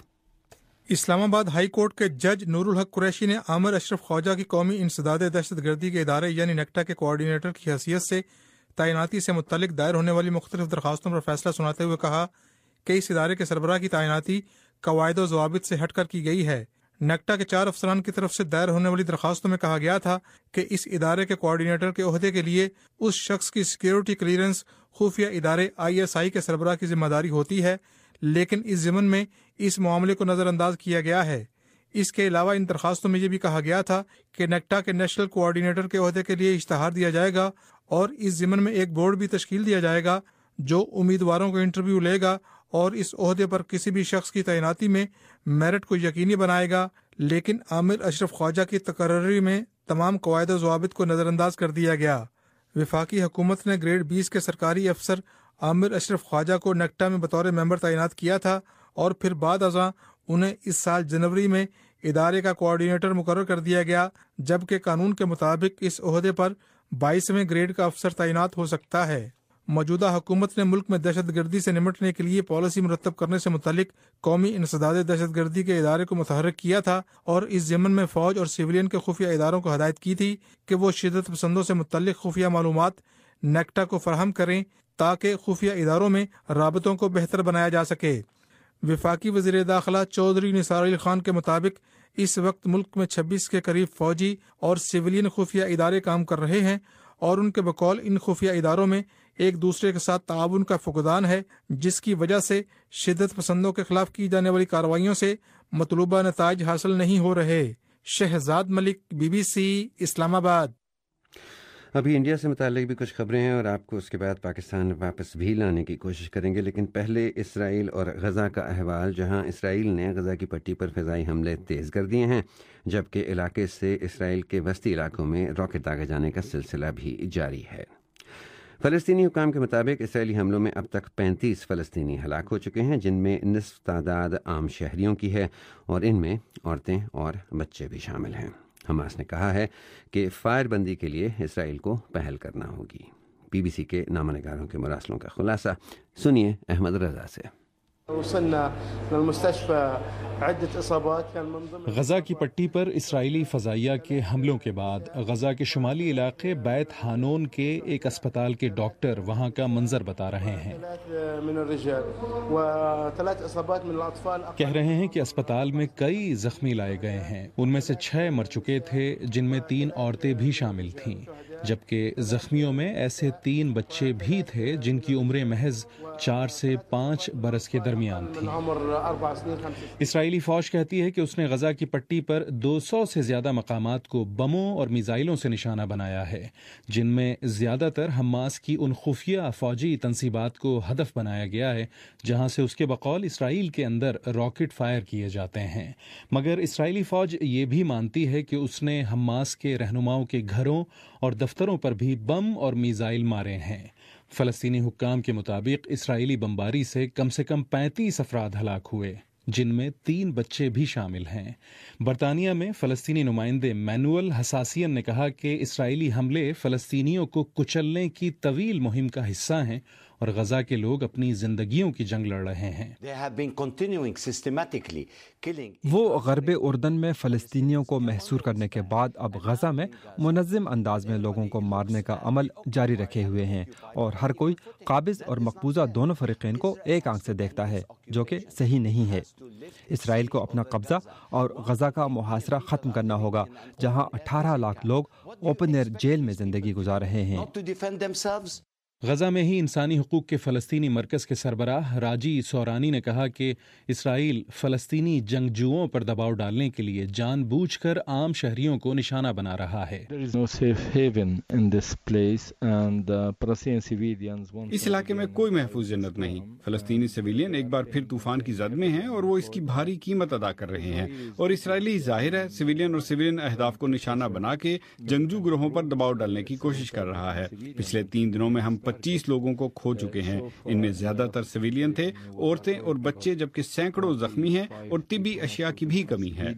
اسلام آباد ہائی کورٹ کے جج نور الحق قریشی نے عامر اشرف خواجہ کی قومی انسداد دہشت گردی کے ادارے یعنی نیکٹا کے کوآرڈینیٹر کی حیثیت سے تعیناتی سے متعلق دائر ہونے والی مختلف درخواستوں پر فیصلہ سناتے ہوئے کہا کہ اس ادارے کے سربراہ کی تعیناتی قواعد و ضوابط سے ہٹ کر کی گئی ہے۔ نیکٹا کے چار افسران کی طرف سے دائر ہونے والی درخواستوں میں کہا گیا تھا کہ اس ادارے کے کوآرڈینیٹر کے عہدے کے لیے اس شخص کی سیکیورٹی کلیئرنس خفیہ ادارے آئی ایس آئی کے سربراہ کی ذمہ داری ہوتی ہے، لیکن اس ضمن میں اس معاملے کو نظر انداز کیا گیا ہے۔ اس کے علاوہ ان درخواستوں میں یہ بھی کہا گیا تھا کہ نیکٹا کے نیشنل کوآرڈینیٹر کے عہدے کے لیے اشتہار دیا جائے گا اور اس ضمن میں ایک بورڈ بھی تشکیل دیا جائے گا جو امیدواروں کو انٹرویو لے گا اور اس عہدے پر کسی بھی شخص کی تعیناتی میں میرٹ کو یقینی بنائے گا، لیکن عامر اشرف خواجہ کی تقرری میں تمام قواعد و ضوابط کو نظر انداز کر دیا گیا۔ وفاقی حکومت نے گریڈ بیس کے سرکاری افسر عامر اشرف خواجہ کو نیکٹا میں بطور ممبر تعینات کیا تھا اور پھر بعد ازاں انہیں اس سال جنوری میں ادارے کا کوآرڈینیٹر مقرر کر دیا گیا، جبکہ قانون کے مطابق اس عہدے پر بائیسویں گریڈ کا افسر تعینات ہو سکتا ہے۔ موجودہ حکومت نے ملک میں دہشت گردی سے نمٹنے کے لیے پالیسی مرتب کرنے سے متعلق قومی انسداد دہشت گردی کے ادارے کو متحرک کیا تھا اور اس ضمن میں فوج اور سویلین کے خفیہ اداروں کو ہدایت کی تھی کہ وہ شدت پسندوں سے متعلق خفیہ معلومات نیکٹا کو فراہم کریں تاکہ خفیہ اداروں میں رابطوں کو بہتر بنایا جا سکے۔ وفاقی وزیر داخلہ چودھری نثار علی خان کے مطابق اس وقت ملک میں چھبیس کے قریب فوجی اور سویلین خفیہ ادارے کام کر رہے ہیں اور ان کے بقول ان خفیہ اداروں میں ایک دوسرے کے ساتھ تعاون کا فقدان ہے، جس کی وجہ سے شدت پسندوں کے خلاف کی جانے والی کارروائیوں سے مطلوبہ نتائج حاصل نہیں ہو رہے۔ Shahzad Malik, B B C, Islamabad. ابھی انڈیا سے متعلق بھی کچھ خبریں ہیں اور آپ کو اس کے بعد پاکستان واپس بھی لانے کی کوشش کریں گے، لیکن پہلے اسرائیل اور غزہ کا احوال، جہاں اسرائیل نے غزہ کی پٹی پر فضائی حملے تیز کر دیے ہیں، جبکہ علاقے سے اسرائیل کے وسطی علاقوں میں راکٹ داغے جانے کا سلسلہ بھی جاری ہے۔ فلسطینی حکام کے مطابق اسرائیلی حملوں میں اب تک پینتیس فلسطینی ہلاک ہو چکے ہیں، جن میں نصف تعداد عام شہریوں کی ہے اور ان میں عورتیں اور بچے بھی شامل ہیں۔ حماس نے کہا ہے کہ فائر بندی کے لیے اسرائیل کو پہل کرنا ہوگی۔ بی بی سی کے نامہ نگاروں کے مراسلوں کا خلاصہ سنیے احمد رضا سے۔ غزہ کی پٹی پر اسرائیلی فضائیہ کے حملوں کے بعد غزہ کے شمالی علاقے بیت حانون کے ایک اسپتال کے ڈاکٹر وہاں کا منظر بتا رہے ہیں۔ کہہ رہے ہیں کہ اسپتال میں کئی زخمی لائے گئے ہیں، ان میں سے چھ مر چکے تھے، جن میں تین عورتیں بھی شامل تھیں۔ जबकि जख्मियों में ऐसे तीन बच्चे भी थे जिनकी उम्रें महज चार से पाँच बरस के दरमियान थी। इसराइली फौज कहती है कि उसने गजा की पट्टी पर दो सौ से ज्यादा मकामात को बमों और मिसाइलों से निशाना बनाया है, जिनमें ज्यादातर हमास की उन खुफिया फौजी तंसीबात को हदफ बनाया गया है जहां से उसके बकौल इसराइल के अंदर रॉकेट फायर किए जाते हैं। मगर इसराइली फौज ये भी मानती है कि उसने हमास के रहनुमाओं के घरों और दफ्तरों पर भी बम और मिसाइल मारे हैं। फलस्तीनी हुक्काम के मुताबिक इसराइली बमबारी से कम से कम पैंतीस अफराद हलाक हुए, जिनमें तीन बच्चे भी शामिल हैं। बरतानिया में फलस्तीनी नुमाइंदे मैनुअल हसासियन ने कहा कि इसराइली हमले फलस्तीनियों को कुचलने की तवील मुहिम का हिस्सा हैं और गजा के लोग अपनी जिंदगियों की जंग लड़ रहे हैं। वो गरब उर्दन में फ़लस्तीनियों को महसूर करने के बाद अब गजा में मुनज़्ज़म अंदाज में लोगों को मारने का अमल जारी रखे हुए हैं और हर कोई काबिज़ और मकबूजा दोनों फरीक़ैन को एक आंख से देखता है, जो कि सही नहीं है। इसराइल को अपना कब्ज़ा और गजा का मुहासरा ख़त्म करना होगा, जहां अठारह लाख लोग ओपन एयर जेल में ज़िंदगी गुजार रहे हैं। गजा में ही इंसानी हुकूक के फ़लस्तीनी मरकज़ के सरबराह राजी सौरानी ने कहा कि इसराइल फ़लस्तीनी जंगजुओं पर दबाव डालने के लिए जानबूझकर आम शहरियों को निशाना बना रहा है। इस इलाके में कोई महफूज जन्नत नहीं। फ़लस्तीनी सिविलियन एक बार फिर तूफान की जद में हैं और वो इसकी भारी कीमत अदा कर रहे हैं, और इसराइली जाहिर है सिविलियन और सिविलियन अहदाफ को निशाना बना के जंगजू ग्रोहों पर दबाव डालने की कोशिश कर रहा है। पिछले तीन दिनों में हम पच्चीस लोगों को खो चुके हैं। इनमें ज्यादातर सिविलियन थे, औरतें और बच्चे, जबकि सैकड़ों जख्मी हैं और तिबी अशिया की भी कमी है।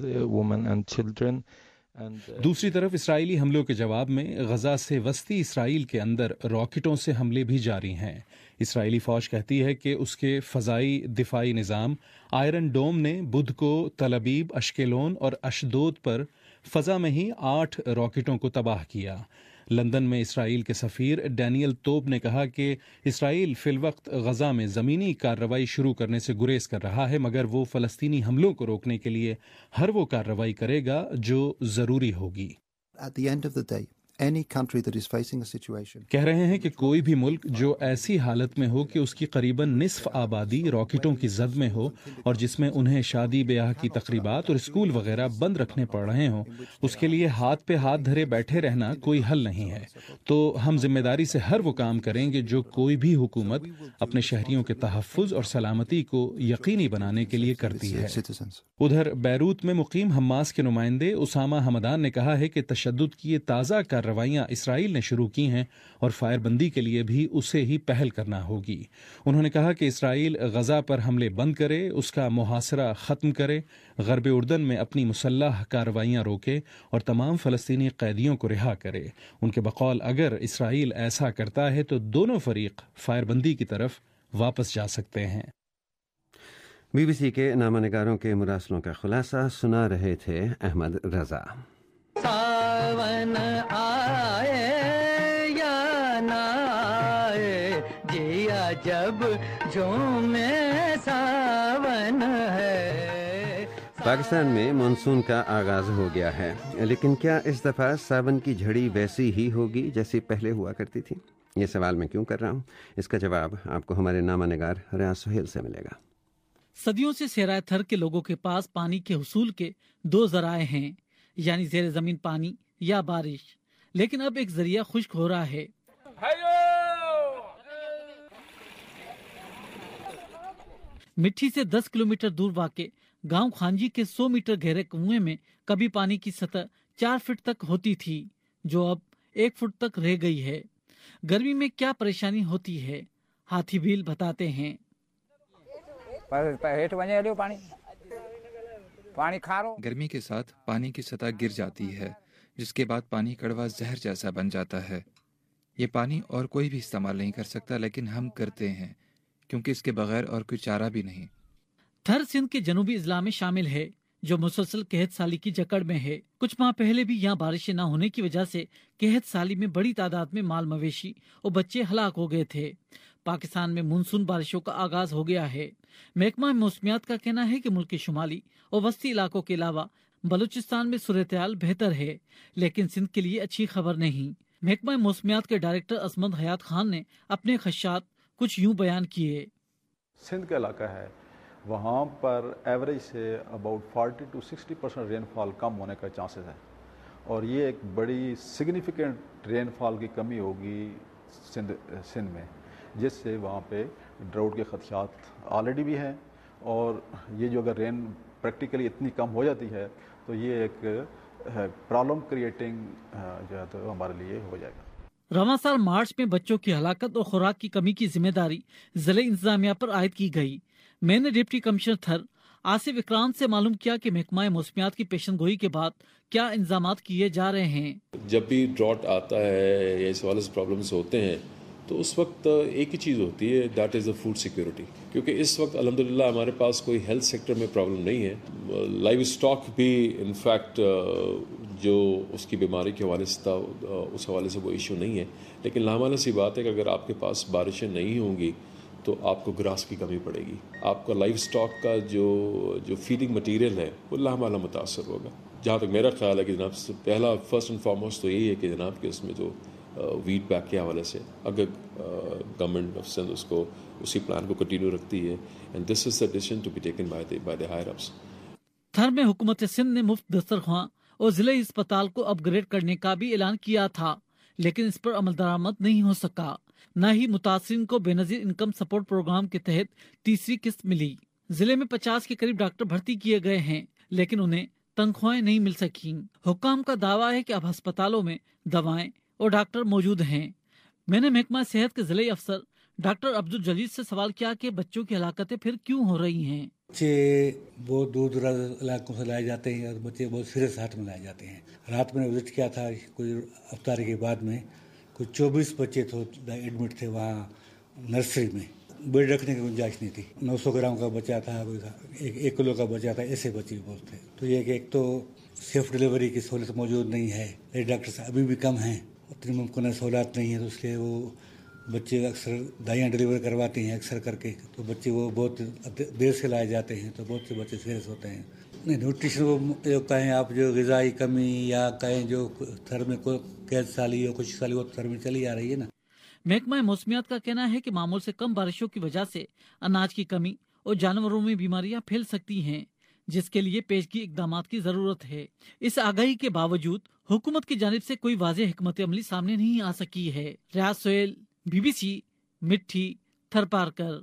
दूसरी तरफ इसराइली हमलों के जवाब में गजा से वस्ती इसराइल के अंदर रॉकेटों से हमले भी जारी हैं। इसराइली फौज कहती है कि उसके फ़ज़ाई दिफाई निज़ाम आयरन डोम ने बुध को तल अबीब, अश्केलोन और अशदोद पर फ़ज़ा में ही आठ रॉकेटों को तबाह किया। लंदन में इसराइल के सफ़ीर डैनियल तोब ने कहा कि इसराइल फिलवक्त गजा में ज़मीनी कार्रवाई शुरू करने से गुरेज कर रहा है, मगर वो फ़लस्तीनी हमलों को रोकने के लिए हर वो कार्रवाई करेगा जो ज़रूरी होगी। At the end of the day, any country that is facing a situation, कह रहे हैं कि कोई भी मुल्क जो ऐसी हालत में हो कि उसकी करीबन निस्फ आबादी रॉकेटों की जद में हो और जिसमें उन्हें शादी ब्याह की तकरीबात और स्कूल वगैरह बंद रखने पड़ रहे हों, उसके लिए हाथ पे हाथ धरे बैठे रहना कोई हल नहीं है। तो हम जिम्मेदारी से हर वो काम करेंगे जो कोई भी हुकूमत अपने शहरियों के तहफ़्फ़ुज़ और सलामती को यकीनी बनाने के लिए करती है। उधर बैरूत में मुकीम हमास के नुमाइंदे उसामा हमदान ने कहा है कि तशद्दुद की ये ताज़ा कार्रवाइयाँ इसराइल ने शुरू की हैं और फायरबंदी के लिए भी उसे ही पहल करना होगी। उन्होंने कहा कि इसराइल गजा पर हमले बंद करे, उसका मुहासरा ख़त्म करे, गरब उर्दन में अपनी मुसल्लह कार्रवाइयाँ रोके और तमाम फ़लस्तीनी कैदियों को रिहा करे। उनके बकौल अगर इसराइल ऐसा करता है तो दोनों फरीक फायरबंदी की तरफ वापस जा सकते हैं। बीबीसी के नामानिगारों के मुरासलों का खुलासा सुना रहे थे अहमद रजा। सावन आए या ना आए, जिया जब झूमे सावन है। पाकिस्तान में मानसून का आगाज हो गया है, लेकिन क्या इस दफा सावन की झड़ी वैसी ही होगी जैसी पहले हुआ करती थी? ये सवाल मैं क्यों कर रहा हूँ, इसका जवाब आपको हमारे नामानिगार रियाज सुहेल से मिलेगा। सदियों से सेराय थर के लोगों के पास पानी के हुसूल के दो जराए हैं, यानी जेर जमीन पानी या बारिश, लेकिन अब एक जरिया खुश्क हो रहा है। मिट्टी से दस किलोमीटर दूर वाक़े गांव खांजी के सौ मीटर गहरे कुएं में कभी पानी की सतह चार फुट तक होती थी, जो अब एक फुट तक रह गई है। गर्मी में क्या परेशानी होती है, हाथी भील बताते हैं। गर्मी के साथ पानी की सतह गिर जाती है, जिसके बाद पानी कड़वा जहर जैसा बन जाता है। ये पानी और कोई भी इस्तेमाल नहीं कर सकता, लेकिन हम करते हैं क्योंकि इसके बगैर और कोई चारा भी नहीं। थर सिंध के जनूबी इजला में शामिल है, जो मुसलसल कहत साली की जकड़ में है। कुछ माह पहले भी यहाँ बारिशें न होने की वजह से कहत साली में बड़ी तादाद में माल मवेशी और बच्चे हलाक हो गए थे। पाकिस्तान में मानसून बारिशों का आगाज हो गया है। महकमा मौसमियात का कहना है कि मुल्क के शुमाली और वस्ती इलाकों के अलावा बलूचिस्तान में सूरत हाल बेहतर है, लेकिन सिंध के लिए अच्छी खबर नहीं। महकमा मौसमियात के डायरेक्टर असमत हयात खान ने अपने खदशात कुछ यूं बयान किए। सिंध का इलाका है, वहाँ पर एवरेज से अबाउट चालीस टू साठ परसेंट रेनफॉल कम होने का चांसेस है और ये एक बड़ी सिग्निफिकेंट रेनफॉल की कमी होगी सिंध सिंध में, जिससे वहाँ पे ड्राउट के खदशात ऑलरेडी भी हैं और ये जो अगर रेन प्रैक्टिकली इतनी कम हो जाती है तो ये एक प्रॉब्लम क्रिएटिंग जो है तो हमारे लिए हो जाएगा। रवां साल मार्च में बच्चों की हलाकत और खुराक की कमी की जिम्मेदारी जिले इंतजामिया पर आयद की गई। मैंने डिप्टी कमिश्नर थर आसिफ इकराम से मालूम किया कि महकमा मौसमियात की पेशन गोई के बाद क्या इंतजाम किए जा रहे हैं। जब भी ड्रॉट आता है या इस वाले प्रॉब्लम्स होते हैं तो उस वक्त एक ही चीज़ होती है, that is the food security, क्योंकि इस वक्त अल्हम्दुलिल्लाह हमारे पास कोई हेल्थ सेक्टर में प्रॉब्लम नहीं है। लाइव स्टॉक भी इनफैक्ट जो उसकी बीमारी के हवाले से था उस हवाले से वो इशू नहीं है, लेकिन लामाना सी बात है कि अगर आपके पास बारिशें नहीं होंगी तो आपको ग्रास की कमी पड़ेगी, आपका लाइव स्टॉक का जो जो फीडिंग मटीरियल है वो लामाना मुतासर होगा। जहाँ तक मेरा ख्याल है कि जनाब पहला फर्स्ट एंड फॉरमोस्ट तो यही है कि जनाब कि उसमें जो वीट बैक के हवाले से अगर गवर्नमेंट ऑफ सिंध उसको उसी प्लान को कंटिन्यू रखती है, and this is the decision to be taken by the by the higher ups. Thar में हुकूमत सिंध ने मुफ्त दस्तरख्वां और जिले अस्पताल को अपग्रेड करने का भी ऐलान किया था, लेकिन इस पर अमल दरामद नहीं हो सका। न ही मुतासिरीन को बेनजीर इनकम सपोर्ट प्रोग्राम के तहत तीसरी किस्त मिली। जिले में पचास के करीब डॉक्टर भर्ती किए गए हैं, लेकिन उन्हें तनख्वाहें नहीं मिल सकी। हुक्काम का दावा है कि अब अस्पतालों में दवाएं और डॉक्टर मौजूद हैं। मैंने महकमा सेहत के जिले अफसर डॉक्टर अब्दुल जलील से सवाल किया कि बच्चों की हलाकतें फिर क्यों हो रही हैं। बच्चे बहुत दूर दराज इलाकों से लाए जाते हैं और बच्चे बहुत सीरियस हार्ट में लाए जाते हैं। रात में विजिट किया था, कोई अफ्तारी के बाद में कुछ चौबीस बच्चे तो एडमिट थे वहाँ नर्सरी में, बेड रखने की गुंजाइश नहीं थी। नौ सौ ग्राम का बच्चा था, कोई एक, एक किलो का बच्चा था, ऐसे बच्चे बहुत थे। तो ये कि एक तो सेफ डिलीवरी की सहूलत मौजूद नहीं है, डॉक्टर्स अभी भी कम हैं, उतनी मुमकिन सहूलत नहीं है, तो इसलिए वो बच्चे अक्सर दाइयाँ डिलीवर करवाते हैं अक्सर करके, तो बच्चे वो बहुत देर से लाए जाते हैं, तो बहुत से बच्चे सीरियस होते हैं। नहीं, न्यूट्रिशन वो जो कहें आप, जो ग़िज़ाई कमी या कहें जो थर में कोई कैद साली या कुछ साली वो थर में चली आ रही है ना। महकमा मौसमियात का कहना है कि मामूल से कम बारिशों की वजह से अनाज की कमी और जानवरों में बीमारियां फैल सकती हैं, जिसके लिए पेशगी इकदामात की जरूरत है। इस आगाही के बावजूद हुकूमत की जानिब से कोई वाज़ेह हिकमत अमली सामने नहीं आ सकी है। रियाज सोहेल, बीबीसी, मिट्टी, थरपारकर।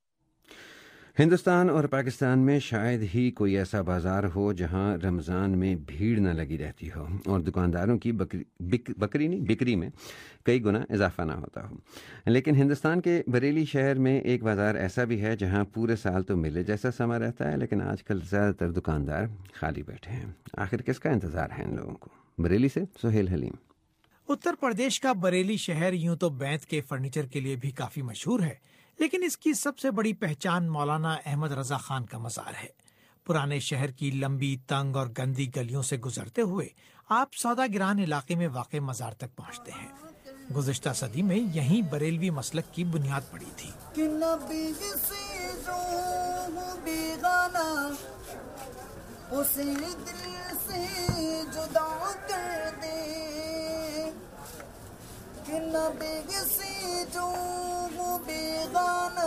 हिंदुस्तान और पाकिस्तान में शायद ही कोई ऐसा बाजार हो जहां रमज़ान में भीड़ न लगी रहती हो और दुकानदारों की बकरी बिक, बकरी नहीं बिक्री में कई गुना इजाफा ना होता हो। लेकिन हिंदुस्तान के बरेली शहर में एक बाजार ऐसा भी है जहां पूरे साल तो मेले जैसा समा रहता है, लेकिन आजकल ज़्यादातर दुकानदार खाली बैठे हैं। आखिर किसका इंतज़ार है इन लोगों को? बरेली से सुहेल हलीम। उत्तर प्रदेश का बरेली शहर यूं तो बैंत के फर्नीचर के लिए भी काफी मशहूर है, लेकिन इसकी सबसे बड़ी पहचान मौलाना अहमद रजा खान का मज़ार है। पुराने शहर की लंबी, तंग और गंदी गलियों से गुजरते हुए आप सौदागिरान इलाके में वाक़े मज़ार तक पहुंचते हैं। गुज़िश्ता सदी में यहीं बरेलवी मसलक की बुनियाद पड़ी थी। उसे दिल से जुदा कर दे, कि नबी से जो वो बेगाना।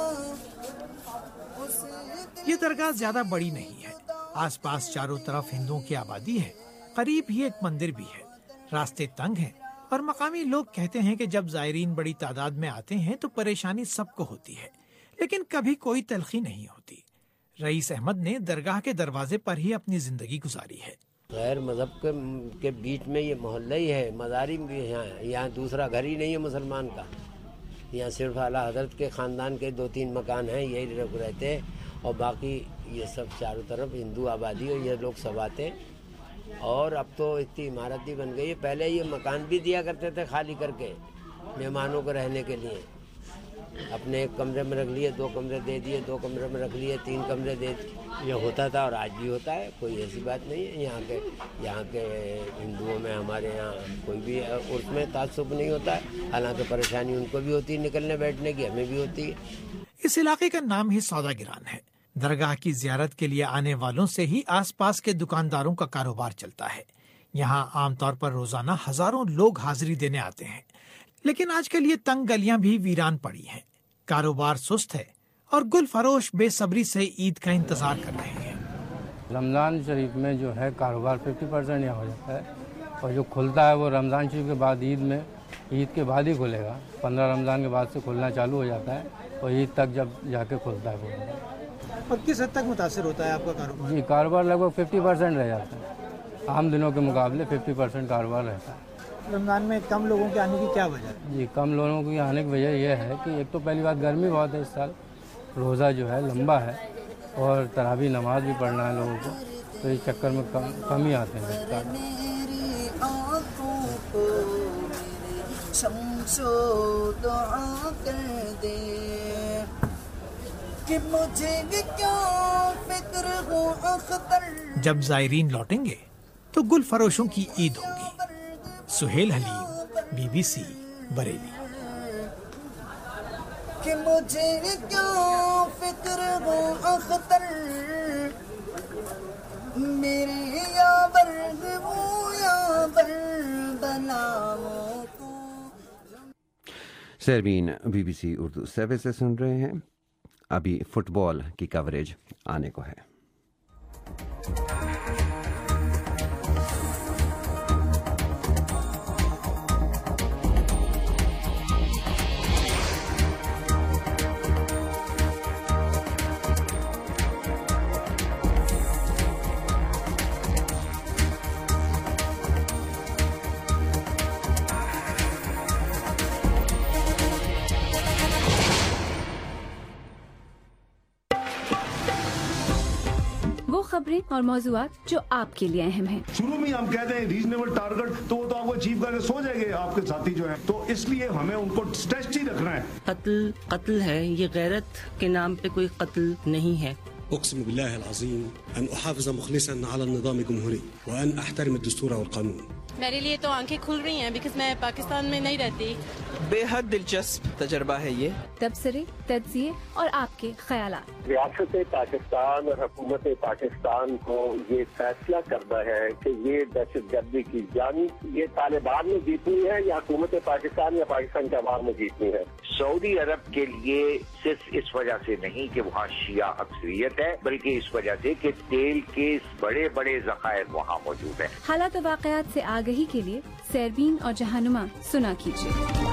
ये दरगाह ज्यादा बड़ी नहीं है। आसपास चारों तरफ हिंदुओं की आबादी है, करीब ही एक मंदिर भी है। रास्ते तंग हैं और मकामी लोग कहते हैं कि जब जायरीन बड़ी तादाद में आते हैं तो परेशानी सबको होती है, लेकिन कभी कोई तलखी नहीं होती। रईस अहमद ने दरगाह के दरवाजे पर ही अपनी जिंदगी गुजारी है। गैर मजहब के, के बीच में ये मोहल्ला ही है, मज़ारी भी यहाँ है, यहाँ दूसरा घर ही नहीं है मुसलमान का। यहाँ सिर्फ आला हजरत के ख़ानदान के दो तीन मकान हैं, यही लोग रहते हैं, और बाकी ये सब चारों तरफ हिंदू आबादी और ये लोग सब आते हैं। और अब तो इतनी इमारत ही बन गई है, पहले ये मकान भी दिया करते थे खाली करके मेहमानों को रहने के लिए। अपने एक कमरे में रख लिए, दो कमरे दे दिए, दो कमरे में रख लिए, तीन कमरे दे दिए। ये होता था और आज भी होता है, कोई ऐसी बात नहीं है। यहाँ के यहाँ के हिंदुओं में हमारे यहाँ कोई भी उसमें तासुब नहीं होता है, हालांकि परेशानी उनको भी होती है निकलने बैठने की, हमें भी होती है। इस इलाके का नाम ही सौदागिरान है। दरगाह की जियारत के लिए आने वालों से ही आसपास के दुकानदारों का कारोबार चलता है। यहाँ عام طور پر روزانہ ہزاروں لوگ حاضری دینے آتے ہیں، لیکن آج کل یہ تنگ گلیاں بھی ویران پڑی ہیں، کاروبار سست ہے اور گل فروش بے صبری سے عید کا انتظار کر رہے ہیں۔ رمضان شریف میں جو ہے کاروبار ففٹی پرسینٹ یہاں ہو جاتا ہے، اور جو کھلتا ہے وہ رمضان شریف کے بعد عید میں، عید کے بعد ہی کھلے گا، پندرہ رمضان کے بعد سے کھلنا چالو ہو جاتا ہے اور عید تک جب جا کے کھلتا ہے وہ۔ اور کس حد تک متاثر ہوتا ہے آپ کا کاروبار؟ جی کاروبار لگ بھگ ففٹی پرسینٹ رہ جاتا ہے، عام دنوں کے مقابلے ففٹی پرسینٹ کاروبار رہتا ہے۔ رمضان میں کم لوگوں کے آنے کی کیا وجہ ہے؟ جی کم لوگوں کی آنے کی وجہ یہ ہے کہ ایک تو پہلی بات گرمی بہت ہے اس سال، روزہ جو ہے لمبا ہے اور تراویح نماز بھی پڑھنا ہے لوگوں کو، تو اس چکر میں کم کم ہی آتے ہیں۔ جب زائرین لوٹیں گے تو گل فروشوں کی عید ہوگی۔ Sohail Haleem, B B C, Bareilly. کہ مجھے کیا فکر ہو اختر میرے یاور ہو یاور بناؤ تو۔ Sairbeen B B C Urdu service سے سن رہے ہیں۔ ابھی فٹ بال کی کوریج آنے کو ہے۔ خبریں اور موضوعات جو آپ کے لیے اہم ہیں۔ شروع میں ہم کہتے ہیں ریزنیبل ٹارگٹ، تو وہ تو آپ کو اچیو کر کے سو جائیں گے آپ کے ساتھی جو ہیں، تو اس لیے ہمیں ان کو اسٹریچ ہی رکھنا ہے۔ قتل قتل ہے، یہ غیرت کے نام پہ کوئی قتل نہیں ہے۔ اقسم بالله العظیم ان احافظ مخلصا على النظام الجمهوري وان احترم الدستور والقانون۔ میرے لیے تو آنکھیں کھل رہی ہیں بیکاز میں پاکستان میں نہیں رہتی۔ بے حد دلچسپ تجربہ ہے یہ۔ تبصرے، تجزیے اور آپ کے خیالات۔ ریاست پاکستان اور حکومت پاکستان کو یہ فیصلہ کرنا ہے کہ یہ دہشت گردی کی جنگ یہ طالبان میں جیتنی ہے یا حکومت پاکستان یا پاکستان کے عوام میں جیتنی ہے۔ سعودی عرب کے لیے صرف اس وجہ سے نہیں کہ وہاں شیعہ اکثریت ہے، بلکہ اس وجہ سے کہ تیل کے بڑے بڑے ذخائر وہاں موجود ہیں۔ حالات و واقعات سے آگہی کے لیے سیربین اور جہانما سنا کیجیے۔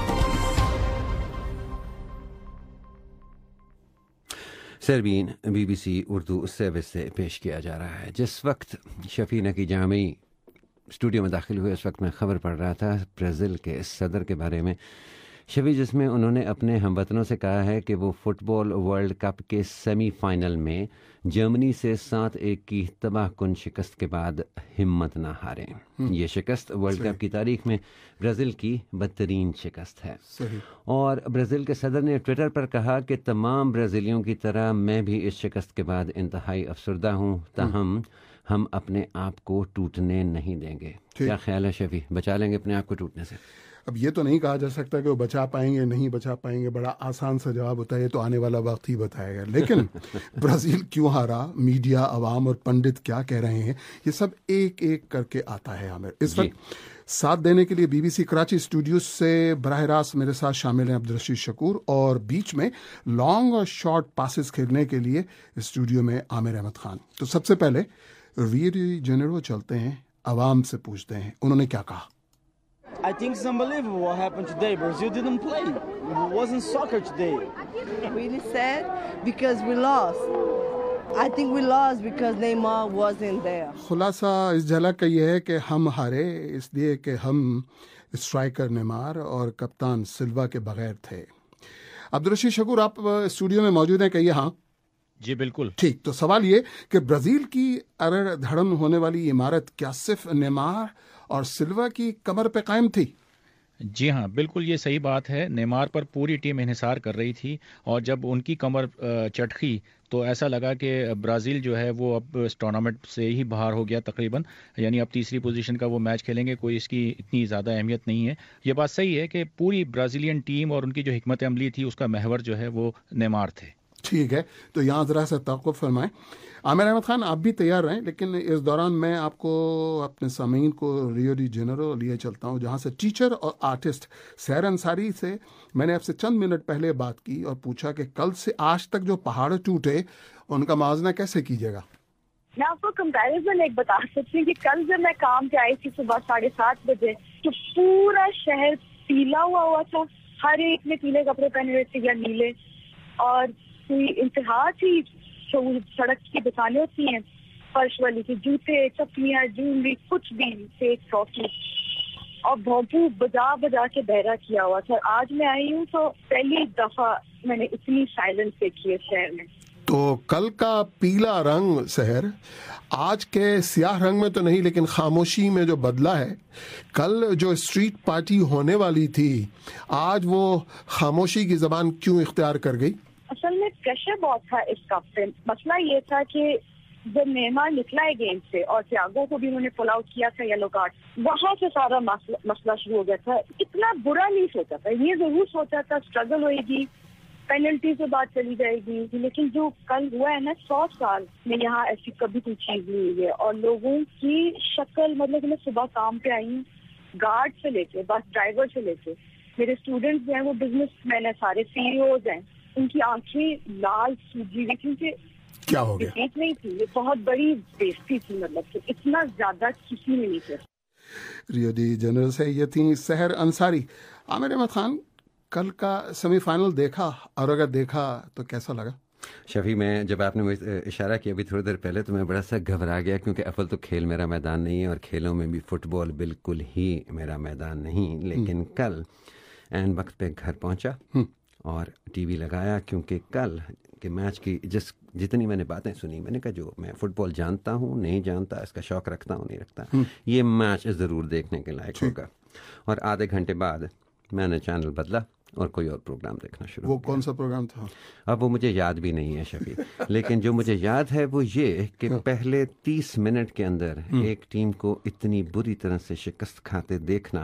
Sairbeen B B C Urdu service سے پیش کیا جا رہا ہے۔ جس وقت شفیع کی جامعی اسٹوڈیو میں داخل ہوئے اس وقت میں خبر پڑھ رہا تھا برازیل کے صدر کے بارے میں، شفیع، جس میں انہوں نے اپنے ہم وطنوں سے کہا ہے کہ وہ فٹ بال ورلڈ کپ کے سیمی فائنل میں جرمنی سے سات ایک کی تباہ کن شکست کے بعد ہمت نہ ہاریں۔ یہ شکست ورلڈ کپ کی تاریخ میں برازیل کی بدترین شکست ہے۔ اور برازیل کے صدر نے ٹویٹر پر کہا کہ تمام برازیلیوں کی طرح میں بھی اس شکست کے بعد انتہائی افسردہ ہوں، تاہم ہم اپنے آپ کو ٹوٹنے نہیں دیں گے۔ کیا خیال ہے شفیع، بچا لیں گے اپنے آپ کو ٹوٹنے سے؟ اب یہ تو نہیں کہا جا سکتا کہ وہ بچا پائیں گے نہیں بچا پائیں گے، بڑا آسان سا جواب ہوتا ہے، یہ تو آنے والا وقت ہی بتائے گا۔ لیکن برازیل کیوں ہارا، میڈیا، عوام اور پنڈت کیا کہہ رہے ہیں، یہ سب ایک ایک کر کے آتا ہے عامر۔ اس وقت ساتھ دینے کے لیے B B C Karachi studio سے براہ راست میرے ساتھ شامل ہیں عبدالرشید شکور، اور بیچ میں لانگ اور شارٹ پاسز کھیلنے کے لیے اسٹوڈیو میں عامر احمد خان۔ تو سب سے پہلے ریو ڈی جنیرو چلتے ہیں، عوام سے پوچھتے ہیں انہوں نے کیا کہا۔ I think it's unbelievable what happened today. Brazil didn't play. It wasn't soccer today. Really sad because we lost. I think we lost because Neymar wasn't there. خلاصہ اس جھلک کا یہ ہے کہ ہم ہارے اس لیے کہ ہم اسٹرائکر نیمار اور کپتان سلوا کے بغیر تھے۔ عبدالرشید شکور، آپ اسٹوڈیو میں موجود ہیں، کہیے ہاں جی بالکل ٹھیک۔ تو سوال یہ کہ برازیل کی ارڑ دھڑم ہونے والی عمارت کیا صرف نیمار اور سلوا کی کمر پہ قائم تھی؟ جی ہاں بالکل، یہ صحیح بات ہے۔ نیمار پر پوری ٹیم انحصار کر رہی تھی، اور جب ان کی کمر چٹکی تو ایسا لگا کہ برازیل جو ہے وہ اب اس ٹورنامنٹ سے ہی باہر ہو گیا تقریباً، یعنی اب تیسری پوزیشن کا وہ میچ کھیلیں گے، کوئی اس کی اتنی زیادہ اہمیت نہیں ہے۔ یہ بات صحیح ہے کہ پوری برازیلین ٹیم اور ان کی جو حکمت عملی تھی اس کا محور جو ہے وہ نیمار تھے۔ ٹھیک ہے, تو یہاں ذرا سا توقف فرمائیں. عامر احمد خان, آپ بھی تیار رہیں, لیکن اس دوران میں آپ کو اپنے سامعین کو ریو ڈی جنیرو لیے چلتا ہوں, جہاں سے ٹیچر اور آرٹسٹ سحر انصاری سے میں نے آپ سے چند منٹ پہلے بات کی اور پوچھا کہ کل سے آج تک جو پہاڑ ٹوٹے ان کا موازنہ کیسے کیجیے گا. میں آپ کو کمپیریزن ایک بتا سکتی ہوں کہ کل جب میں کام پہ آئی تھی صبح ساڑھے سات بجے تو پورا شہر پیلا ہوا ہوا تھا, ہر ایک نے پیلے کپڑے پہنے ہوئے تھے یا نیلے, اور کوئی انتہا تھی. سڑک کی دکانیں ہوتی ہیں فرش والی کی, جوتے, چپلیاں, جولری, کچھ بھی فیک ٹرافی, اور بھونپو بجا بجا کے بہرا کیا ہوا تھا. آج میں آئی ہوں تو پہلی دفعہ میں نے اتنی سائلنس دیکھی ہے شہر میں. تو کل کا پیلا رنگ سحر آج کے سیاہ رنگ میں تو نہیں, لیکن خاموشی میں جو بدلا ہے. کل جو اسٹریٹ پارٹی ہونے والی تھی آج وہ خاموشی کی زبان کیوں اختیار کر گئی؟ اصل میں پریشر بہت تھا اس کپ پہ. مسئلہ یہ تھا کہ جب نیمار نکلا ہے گیم سے اور تیاگو کو بھی انہوں نے پل آؤٹ کیا تھا یلو کارڈ, وہاں سے سارا مسئلہ شروع ہو گیا تھا. اتنا برا نہیں سوچا تھا, یہ ضرور سوچا تھا اسٹرگل ہوئے گی, پینلٹی سے بات چلی جائے گی, لیکن جو کل ہوا ہے نا, سو سال میں یہاں ایسی کبھی کوئی چیز نہیں ہوئی ہے. اور لوگوں کی شکل, مطلب میں صبح کام پہ آئی ہوں, گارڈ سے لے کے بس ڈرائیور سے لے کے میرے اسٹوڈینٹس جو ہیں وہ بزنس مین ہیں, سارے سی ای اوز ہیں, ان کی آنکھیں لال سوجی ہوئی کیونکہ کیا ہو گیا نہیں تھی. یہ بہت بڑی بےزتی تھی, مطلب کہ اتنا زیادہ کسی میں نہیں تھا. ریو ڈی جنرل سے یہ تھی سحر انصاری. عامر احمد خان, کل کا سیمی فائنل دیکھا, اور اگر دیکھا تو کیسا لگا؟ شفیع, میں جب آپ نے مجھے اشارہ کیا ابھی تھوڑی دیر پہلے تو میں بڑا سا گھبرا گیا, کیونکہ اول تو کھیل میرا میدان نہیں ہے اور کھیلوں میں بھی فٹ بال بالکل ہی میرا میدان نہیں. لیکن کل عین وقت پہ گھر پہنچا اور ٹی وی لگایا, کیونکہ کل کے میچ کی جس جتنی میں نے باتیں سنی, میں نے کہا جو میں فٹ بال جانتا ہوں نہیں جانتا, اس کا شوق رکھتا ہوں نہیں رکھتا, یہ میچ ضرور دیکھنے کے لائق ہوگا. اور آدھے گھنٹے بعد میں نے چینل بدلا اور کوئی اور پروگرام دیکھنا شروع. وہ کون سا پروگرام تھا؟ اب وہ مجھے یاد بھی نہیں ہے شفیع, لیکن جو مجھے یاد ہے وہ یہ کہ پہلے تیس منٹ کے اندر ایک ٹیم کو اتنی بری طرح سے شکست کھاتے دیکھنا,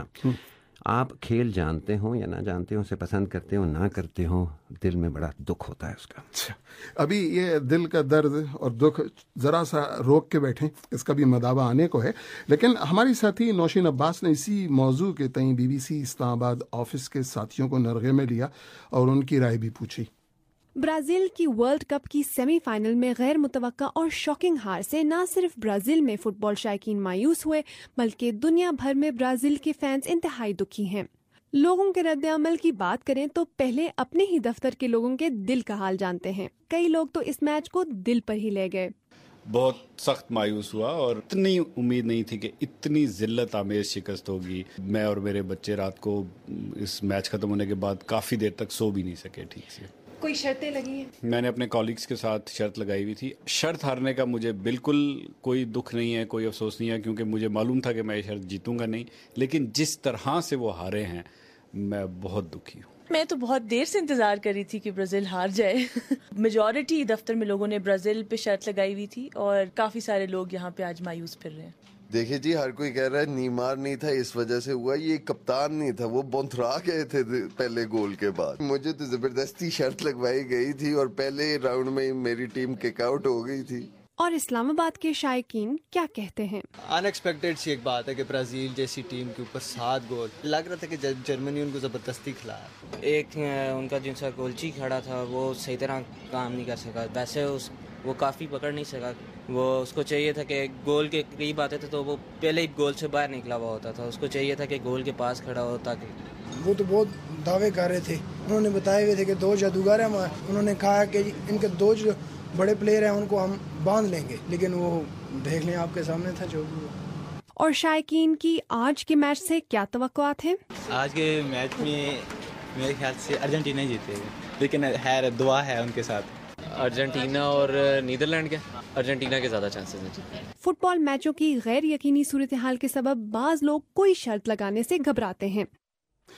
آپ کھیل جانتے ہوں یا نہ جانتے ہوں, اسے پسند کرتے ہوں نہ کرتے ہوں, دل میں بڑا دکھ ہوتا ہے اس کا. ابھی یہ دل کا درد اور دکھ ذرا سا روک کے بیٹھیں, اس کا بھی مداوع آنے کو ہے. لیکن ہماری ساتھی نوشین عباس نے اسی موضوع کے تئیں بی بی سی اسلام آباد آفس کے ساتھیوں کو نرغے میں لیا اور ان کی رائے بھی پوچھی. برازیل کی ورلڈ کپ کی سیمی فائنل میں غیر متوقع اور شاکنگ ہار سے نہ صرف برازیل میں فٹ بال شائقین مایوس ہوئے, بلکہ دنیا بھر میں برازیل کے فینس انتہائی دکھی ہیں. لوگوں کے رد عمل کی بات کریں تو پہلے اپنے ہی دفتر کے لوگوں کے دل کا حال جانتے ہیں. کئی لوگ تو اس میچ کو دل پر ہی لے گئے. بہت سخت مایوس ہوا اور اتنی امید نہیں تھی کہ اتنی ذلت آمیز شکست ہوگی. میں اور میرے بچے رات کو اس میچ ختم ہونے کے بعد کافی دیر تک سو بھی نہیں سکے ٹھیک سے. کوئی شرطیں لگی ہیں؟ میں نے اپنے کالیگز کے ساتھ شرط لگائی ہوئی تھی. شرط ہارنے کا مجھے بالکل کوئی دکھ نہیں ہے, کوئی افسوس نہیں ہے, کیونکہ مجھے معلوم تھا کہ میں یہ شرط جیتوں گا نہیں. لیکن جس طرح سے وہ ہارے ہیں میں بہت دکھی ہوں. میں تو بہت دیر سے انتظار کر رہی تھی کہ برازیل ہار جائے. میجورٹی دفتر میں لوگوں نے برازیل پہ شرط لگائی ہوئی تھی اور کافی سارے لوگ یہاں پہ آج مایوس پھر رہے ہیں. دیکھیں جی, ہر کوئی کہہ رہا ہے نیمار نہیں تھا اس وجہ سے ہوا, یہ کپتان نہیں تھا, وہ بونتھرا گئے تھے پہلے گول کے بعد. مجھے تو زبردستی شرط لگوائی گئی تھی اور پہلے راؤنڈ میں میری ٹیم کک آؤٹ ہو گئی تھی. اور اسلام آباد کے شائقین کیا کہتے ہیں؟ ان ایکسپیکٹڈ سی ایک بات ہے کہ برازیل جیسی ٹیم کے اوپر سات گول, لگ رہا تھا کہ جرمنی ان کو زبردستی کھلایا. ایک ان کا جن سا گولچی کھڑا تھا وہ صحیح طرح کام نہیں کر سکا, ویسے اس وہ کافی پکڑ نہیں سکا. وہ اس کو چاہیے تھا کہ گول کے قریب آتے تھے تو وہ پہلے ہی گول سے باہر نکلا ہوا ہوتا تھا. اس کو چاہیے تھا کہ گول کے پاس کھڑا ہو تاکہ وہ تو بہت دعوے کر رہے تھے. انہوں نے بتائے ہوئے تھے کہ دو جادوگر ہیں, انہوں نے کہا کہ ان کے دو جو بڑے پلیئر ہیں ان کو ہم باندھ لیں گے, لیکن وہ دیکھ لیں آپ کے سامنے تھا جو بھی. اور شائقین کی آج کے میچ سے کیا توقعات ہیں؟ آج کے میچ میں میرے خیال سے ارجنٹینا جیتے گا, لیکن خیر دعا ہے ان کے ساتھ. ارجنٹینا اور نیدرلینڈ کے, ارجنٹینا کے زیادہ چانسز ہیں. فٹ بال میچوں کی غیر یقینی صورتحال کے سبب بعض لوگ کوئی شرط لگانے سے گھبراتے ہیں.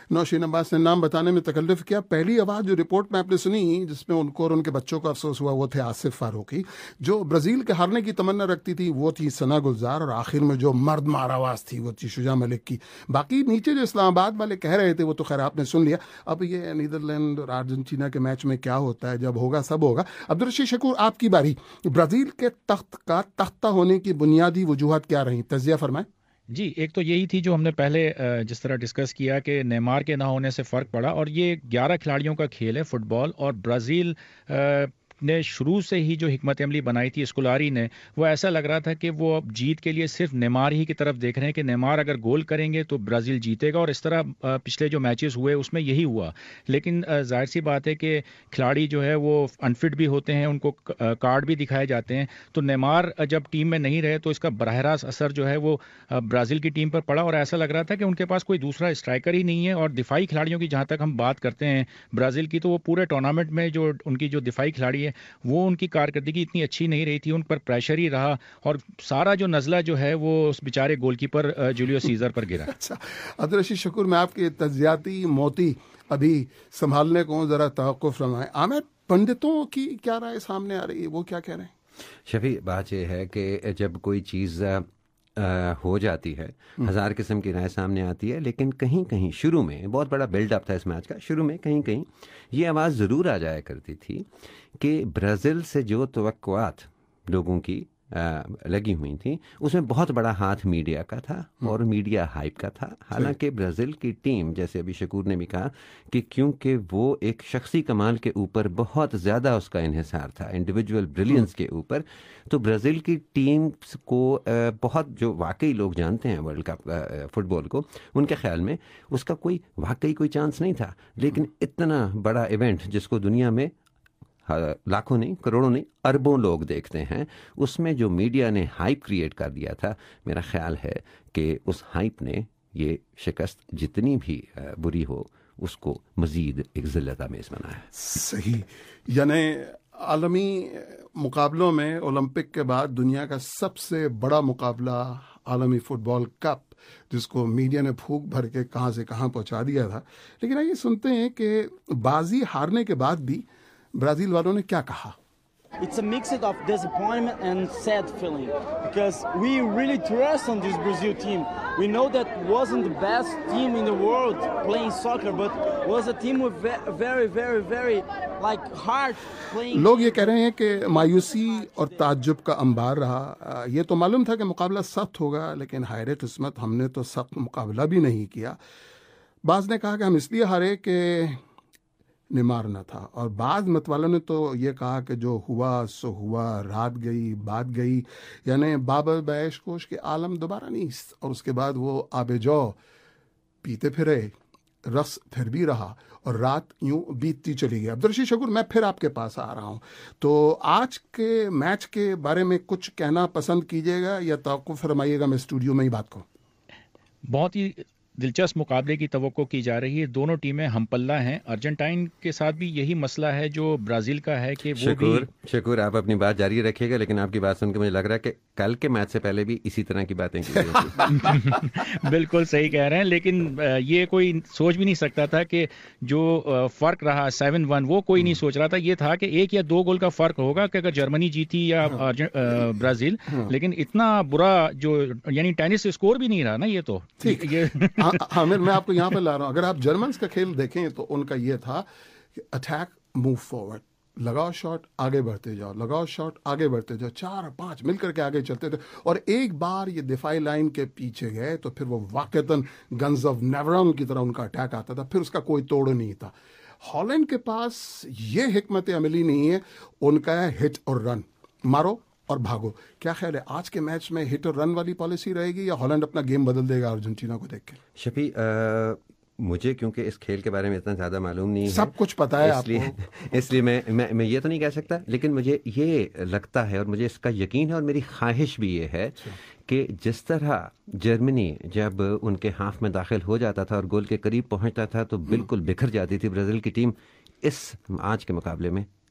नौशीन अब्बास ने नाम बताने में तकल्लुफ़ किया। पहली आवाज़ जो रिपोर्ट में आपने सुनी जिसमें उनको और उनके बच्चों को अफसोस हुआ वो थे आसिफ फारूकी। जो ब्राज़ील के हारने की तमन्ना रखती थी वो थी सना गुलजार, और आखिर में जो मर्द मार आवाज़ थी वो थी शुजा मलिक की। बाकी नीचे जो इस्लामाबाद वाले कह रहे थे वो तो खैर आपने सुन लिया। अब ये नीदरलैंड और अर्जेंटीना के मैच में क्या होता है, जब होगा सब होगा। अब्दुल रशीद शकूर, आपकी बारी। ब्राज़ील के तख्त का तख्ता होने की बुनियादी वजूहत क्या रही, तजिया फरमाएं। जी, एक तो यही थी जो हमने पहले जिस तरह डिस्कस किया कि नेमार के ना होने से फ़र्क पड़ा, और ये ग्यारह खिलाड़ियों का खेल है फुटबॉल, और ब्राज़ील ने शुरू से ही जो हिकमत अमली बनाई थी स्कोलारी ने, वो ऐसा लग रहा था कि वो अब जीत के लिए सिर्फ नेमार ही की तरफ देख रहे हैं कि नेमार अगर गोल करेंगे तो ब्राज़ील जीतेगा, और इस तरह पिछले जो मैचेस हुए उसमें यही हुआ। लेकिन जाहिर सी बात है कि खिलाड़ी जो है वो अनफिट भी होते हैं, उनको कार्ड भी दिखाए जाते हैं, तो नेमार जब टीम में नहीं रहे तो इसका बराह रास्त असर जो है वो ब्राज़ील की टीम पर पड़ा, और ऐसा लग रहा था कि उनके पास कोई दूसरा स्ट्राइकर ही नहीं है। और दिफाई खिलाड़ियों की जहाँ तक हम बात करते हैं ब्राज़ील की, तो वो पूरे टूर्नामेंट में जो उनकी जो दिफाई खिलाड़ी वो उनकी कारकर्दगी इतनी अच्छी नहीं रही थी, उन पर प्रेशर ही रहा, और सारा जो नज़ला जो है वो उस बेचारे गोलकीपर जूलियो सीजर पर गिरा। अच्छा अब्दुल रशीद शकूर, मैं आपके तजियाती मोती अभी संभालने को ज़रा तवक्कुफ़ फरमाएं। आमिर, पंडितों की क्या राय सामने आ रही है, वो क्या कह रहे हैं? शफी, बात यह है कि जब कोई चीज़ आ, हो जाती है, हज़ार किस्म की राय सामने आती है, लेकिन कहीं कहीं शुरू में बहुत बड़ा बिल्डअप था इस मैच का, शुरू में कहीं कहीं ये आवाज़ ज़रूर आ जाया करती थी कि ब्राज़ील से जो तवक्कुआत लोगों की आ, लगी हुई थी उसमें बहुत बड़ा हाथ मीडिया का था और मीडिया हाइप का था। हालांकि ब्राज़ील की टीम, जैसे अभी शकूर ने भी कहा, कि क्योंकि वो एक शख्सी कमाल के ऊपर बहुत ज़्यादा उसका इन्हिसार था, इंडिविजुअल ब्रिलियंस के ऊपर, तो ब्राज़ील की टीम को बहुत, जो वाकई लोग जानते हैं वर्ल्ड कप फुटबॉल को, उनके ख्याल में उसका कोई वाकई कोई चांस नहीं था। लेकिन इतना बड़ा इवेंट जिसको दुनिया में लाखों नहीं, करोड़ों नहीं, अरबों लोग देखते हैं, उसमें जो मीडिया ने हाइप क्रिएट कर दिया था, मेरा ख्याल है कि उस हाइप ने ये शिकस्त जितनी भी बुरी हो उसको मज़ीद एक ज़िल्लत आमेज़ बनाया। सही, यानी आलमी मुकाबलों में ओलंपिक के बाद दुनिया का सबसे बड़ा मुकाबला आलमी फ़ुटबॉल कप, जिसको मीडिया ने फूंक भर के कहाँ से कहाँ पहुँचा दिया था। लेकिन आइए सुनते हैं कि बाजी हारने के बाद भी ब्राज़ील वालों ने क्या कहा। It's a mix of disappointment and sad feeling because we really trust on this Brazil team. We know that wasn't the best team in the world playing soccer, but was a team with very, very, very like hard playing. लोग ये कह रहे हैं कि मायूसी और ताज्जुब का अंबार रहा। ये तो मालूम था कि मुकाबला सख्त होगा, लेकिन हायरे किस्मत हमने तो सख्त मुकाबला भी नहीं किया। बाज़ ने कहा कि हम इसलिए हारे कि नेमार न था, और बाद मतवालों ने तो ये कहा कि जो हुआ सो हुआ, रात गई बात गई, यानी बाबर बैश कोश के आलम दोबारा नहीं। और उसके बाद वो आबेजौ पीते फिरे, रस फिर भी रहा, और रात यूं बीतती चली गई। अब्दुल रशीद शकूर, मैं फिर आपके पास आ रहा हूँ, तो आज के मैच के बारे में कुछ कहना पसंद कीजिएगा या तवक्कुफ़ फरमाइएगा, मैं स्टूडियो में ही बात करूँ। बहुत ही दिलचस्प मुकाबले की तवक्को की जा रही है। दोनों टीमें हमपल्ला हैं। अर्जेंटाइन के साथ भी यही मसला है जो ब्राज़ील का है कि वो शकूर, भी शकूर आप अपनी बात जारी रखिएगा, लेकिन आपकी बात सुनकर मुझे लग रहा है कि कल के मैच से पहले भी इसी तरह की बातें की गई थी। बिल्कुल सही कह रहे हैं, लेकिन ये कोई सोच भी नहीं सकता था कि जो फ़र्क रहा सेवन वन, वो कोई नहीं सोच रहा था। ये था कि एक या दो गोल का फ़र्क होगा कि अगर जर्मनी जीती या ब्राज़ील, लेकिन इतना बुरा जो यानी टेनिस स्कोर भी नहीं रहा ना। ये तो ये हामिर, मैं आपको यहाँ पे ला रहा हूँ। अगर आप जर्मन्स का खेल देखें तो उनका ये था कि अटैक, मूव फॉरवर्ड, लगाओ शॉट, आगे बढ़ते जाओ, लगाओ शॉट, आगे बढ़ते जाओ, चार पांच मिलकर के आगे चलते थे। और एक बार ये दिफाई लाइन के पीछे गए तो फिर वो वाकईतन गन्स ऑफ नेवरॉन की तरह उनका अटैक आता था, फिर उसका कोई तोड़ नहीं था। हॉलैंड के पास ये हिकमत अमली नहीं है, उनका है हिट और रन, मारो और भागो। क्या ख्याल है, आज के मैच में हिट और रन वाली पॉलिसी रहेगी या हॉलैंड अपना गेम बदल देगा अर्जेंटीना को देख के? शफी, आ, मुझे क्योंकि इस खेल के बारे में इतना ज़्यादा मालूम नहीं है, सब कुछ पता है इसलिए आपको, इसलिए मैं, मैं मैं ये तो नहीं कह सकता, लेकिन मुझे ये लगता है और मुझे इसका यकीन है और मेरी ख्वाहिश भी ये है कि जिस तरह जर्मनी जब उनके हाफ में दाखिल हो जाता था और गोल के करीब पहुंचता था तो बिल्कुल बिखर जाती थी ब्राज़ील की टीम, इस आज के मुकाबले में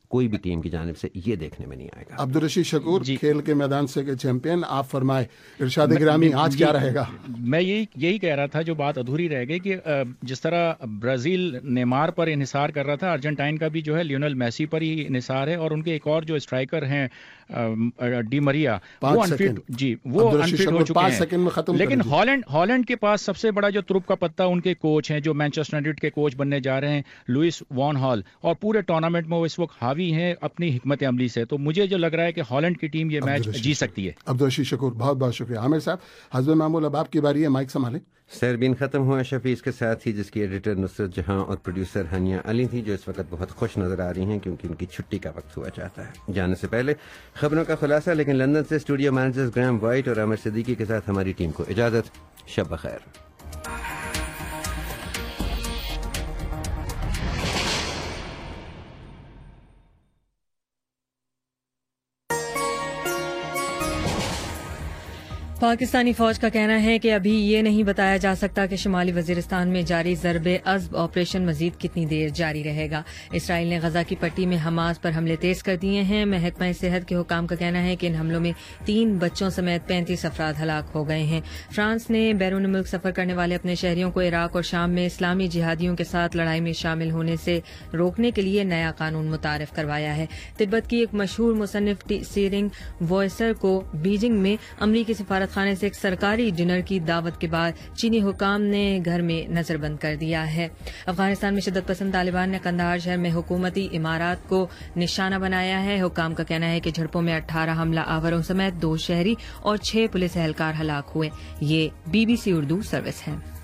कोई भी टीम की जानिब से ये देखने में नहीं आएगा। अब्दुल रशीद शकूर, खेल के मैदान से के चैंपियन, आप फरमाए इरशाद गिरामी आज क्या रहेगा? मैं यही यही कह रहा था, जो बात अधूरी रह गई कि जिस तरह ब्राजील नेमार पर इन्हिसार कर रहा था, अर्जेंटाइन का भी जो है लियोनेल मेसी पर ही इन्हिसार है, और उनके एक और जो स्ट्राइकर हैं डी मरिया, वो अनफिट जी वो अनफिट हो चुके हैं। लेकिन हॉलैंड हॉलैंड के पास सबसे बड़ा जो तुरुप का पत्ता उनके कोच हैं, जो मैनचेस्टर यूनाइटेड के कोच बनने जा रहे हैं, लुइस वॉन हॉल, और पूरे टूर्नामेंट में वो इस वक्त हावी हैं अपनी हिकमत अमली से। तो मुझे जो लग रहा है कि हॉलैंड की टीम ये मैच जीत सकती है। अब्दुल रशीद शकूर, बहुत बहुत शुक्रिया। आमिर साहब, हस्ब मामूल अब आपकी बारी है, माइक संभालें। सरबीन ख़त्म हुआ शफीज़ के साथ ही, जिसकी एडिटर नुसरत जहां और प्रोड्यूसर हनिया अली थी, जो इस वक्त बहुत खुश नज़र आ रही हैं क्योंकि उनकी छुट्टी का वक्त हुआ चाहता है। जाने से पहले खबरों का खुलासा, लेकिन लंदन से स्टूडियो मैनेजर्स ग्राहम वाइट और आमिर सिद्दीकी के साथ हमारी टीम को इजाज़त। शब बखैर। पाकिस्तानी फौज का कहना है कि अभी ये नहीं बताया जा सकता कि शुमाली वजीरिस्तान में जारी ज़रबे अज़्ब ऑपरेशन मजीद कितनी देर जारी रहेगा। इसराइल ने गजा की पट्टी में हमास पर हमले तेज कर दिए हैं। महकमा सेहत के हुकाम का कहना है कि इन हमलों में तीन बच्चों समेत पैंतीस अफराद हलाक हो गए हैं। फ्रांस ने बैरून मुल्क सफर करने वाले अपने शहरियों को इराक और शाम में इस्लामी जिहादियों के साथ लड़ाई में शामिल होने से रोकने के लिए नया कानून मुतारिफ करवाया है। तिब्बत की एक मशहूर मुसन्निफ सीरिंग वॉयसर को बीजिंग में अमरीकी सिफारत खाने से एक सरकारी डिनर की दावत के बाद चीनी हुकाम ने घर में नजरबंद कर दिया है। अफगानिस्तान में शिद्दत पसंद तालिबान ने कंदाहार शहर में हुकूमती इमारात को निशाना बनाया है। हुकाम का कहना है कि झड़पों में अठारह हमला आवरों समेत दो शहरी और छह पुलिस एहलकार हलाक हुए। ये बीबीसी उर्दू सर्विस है।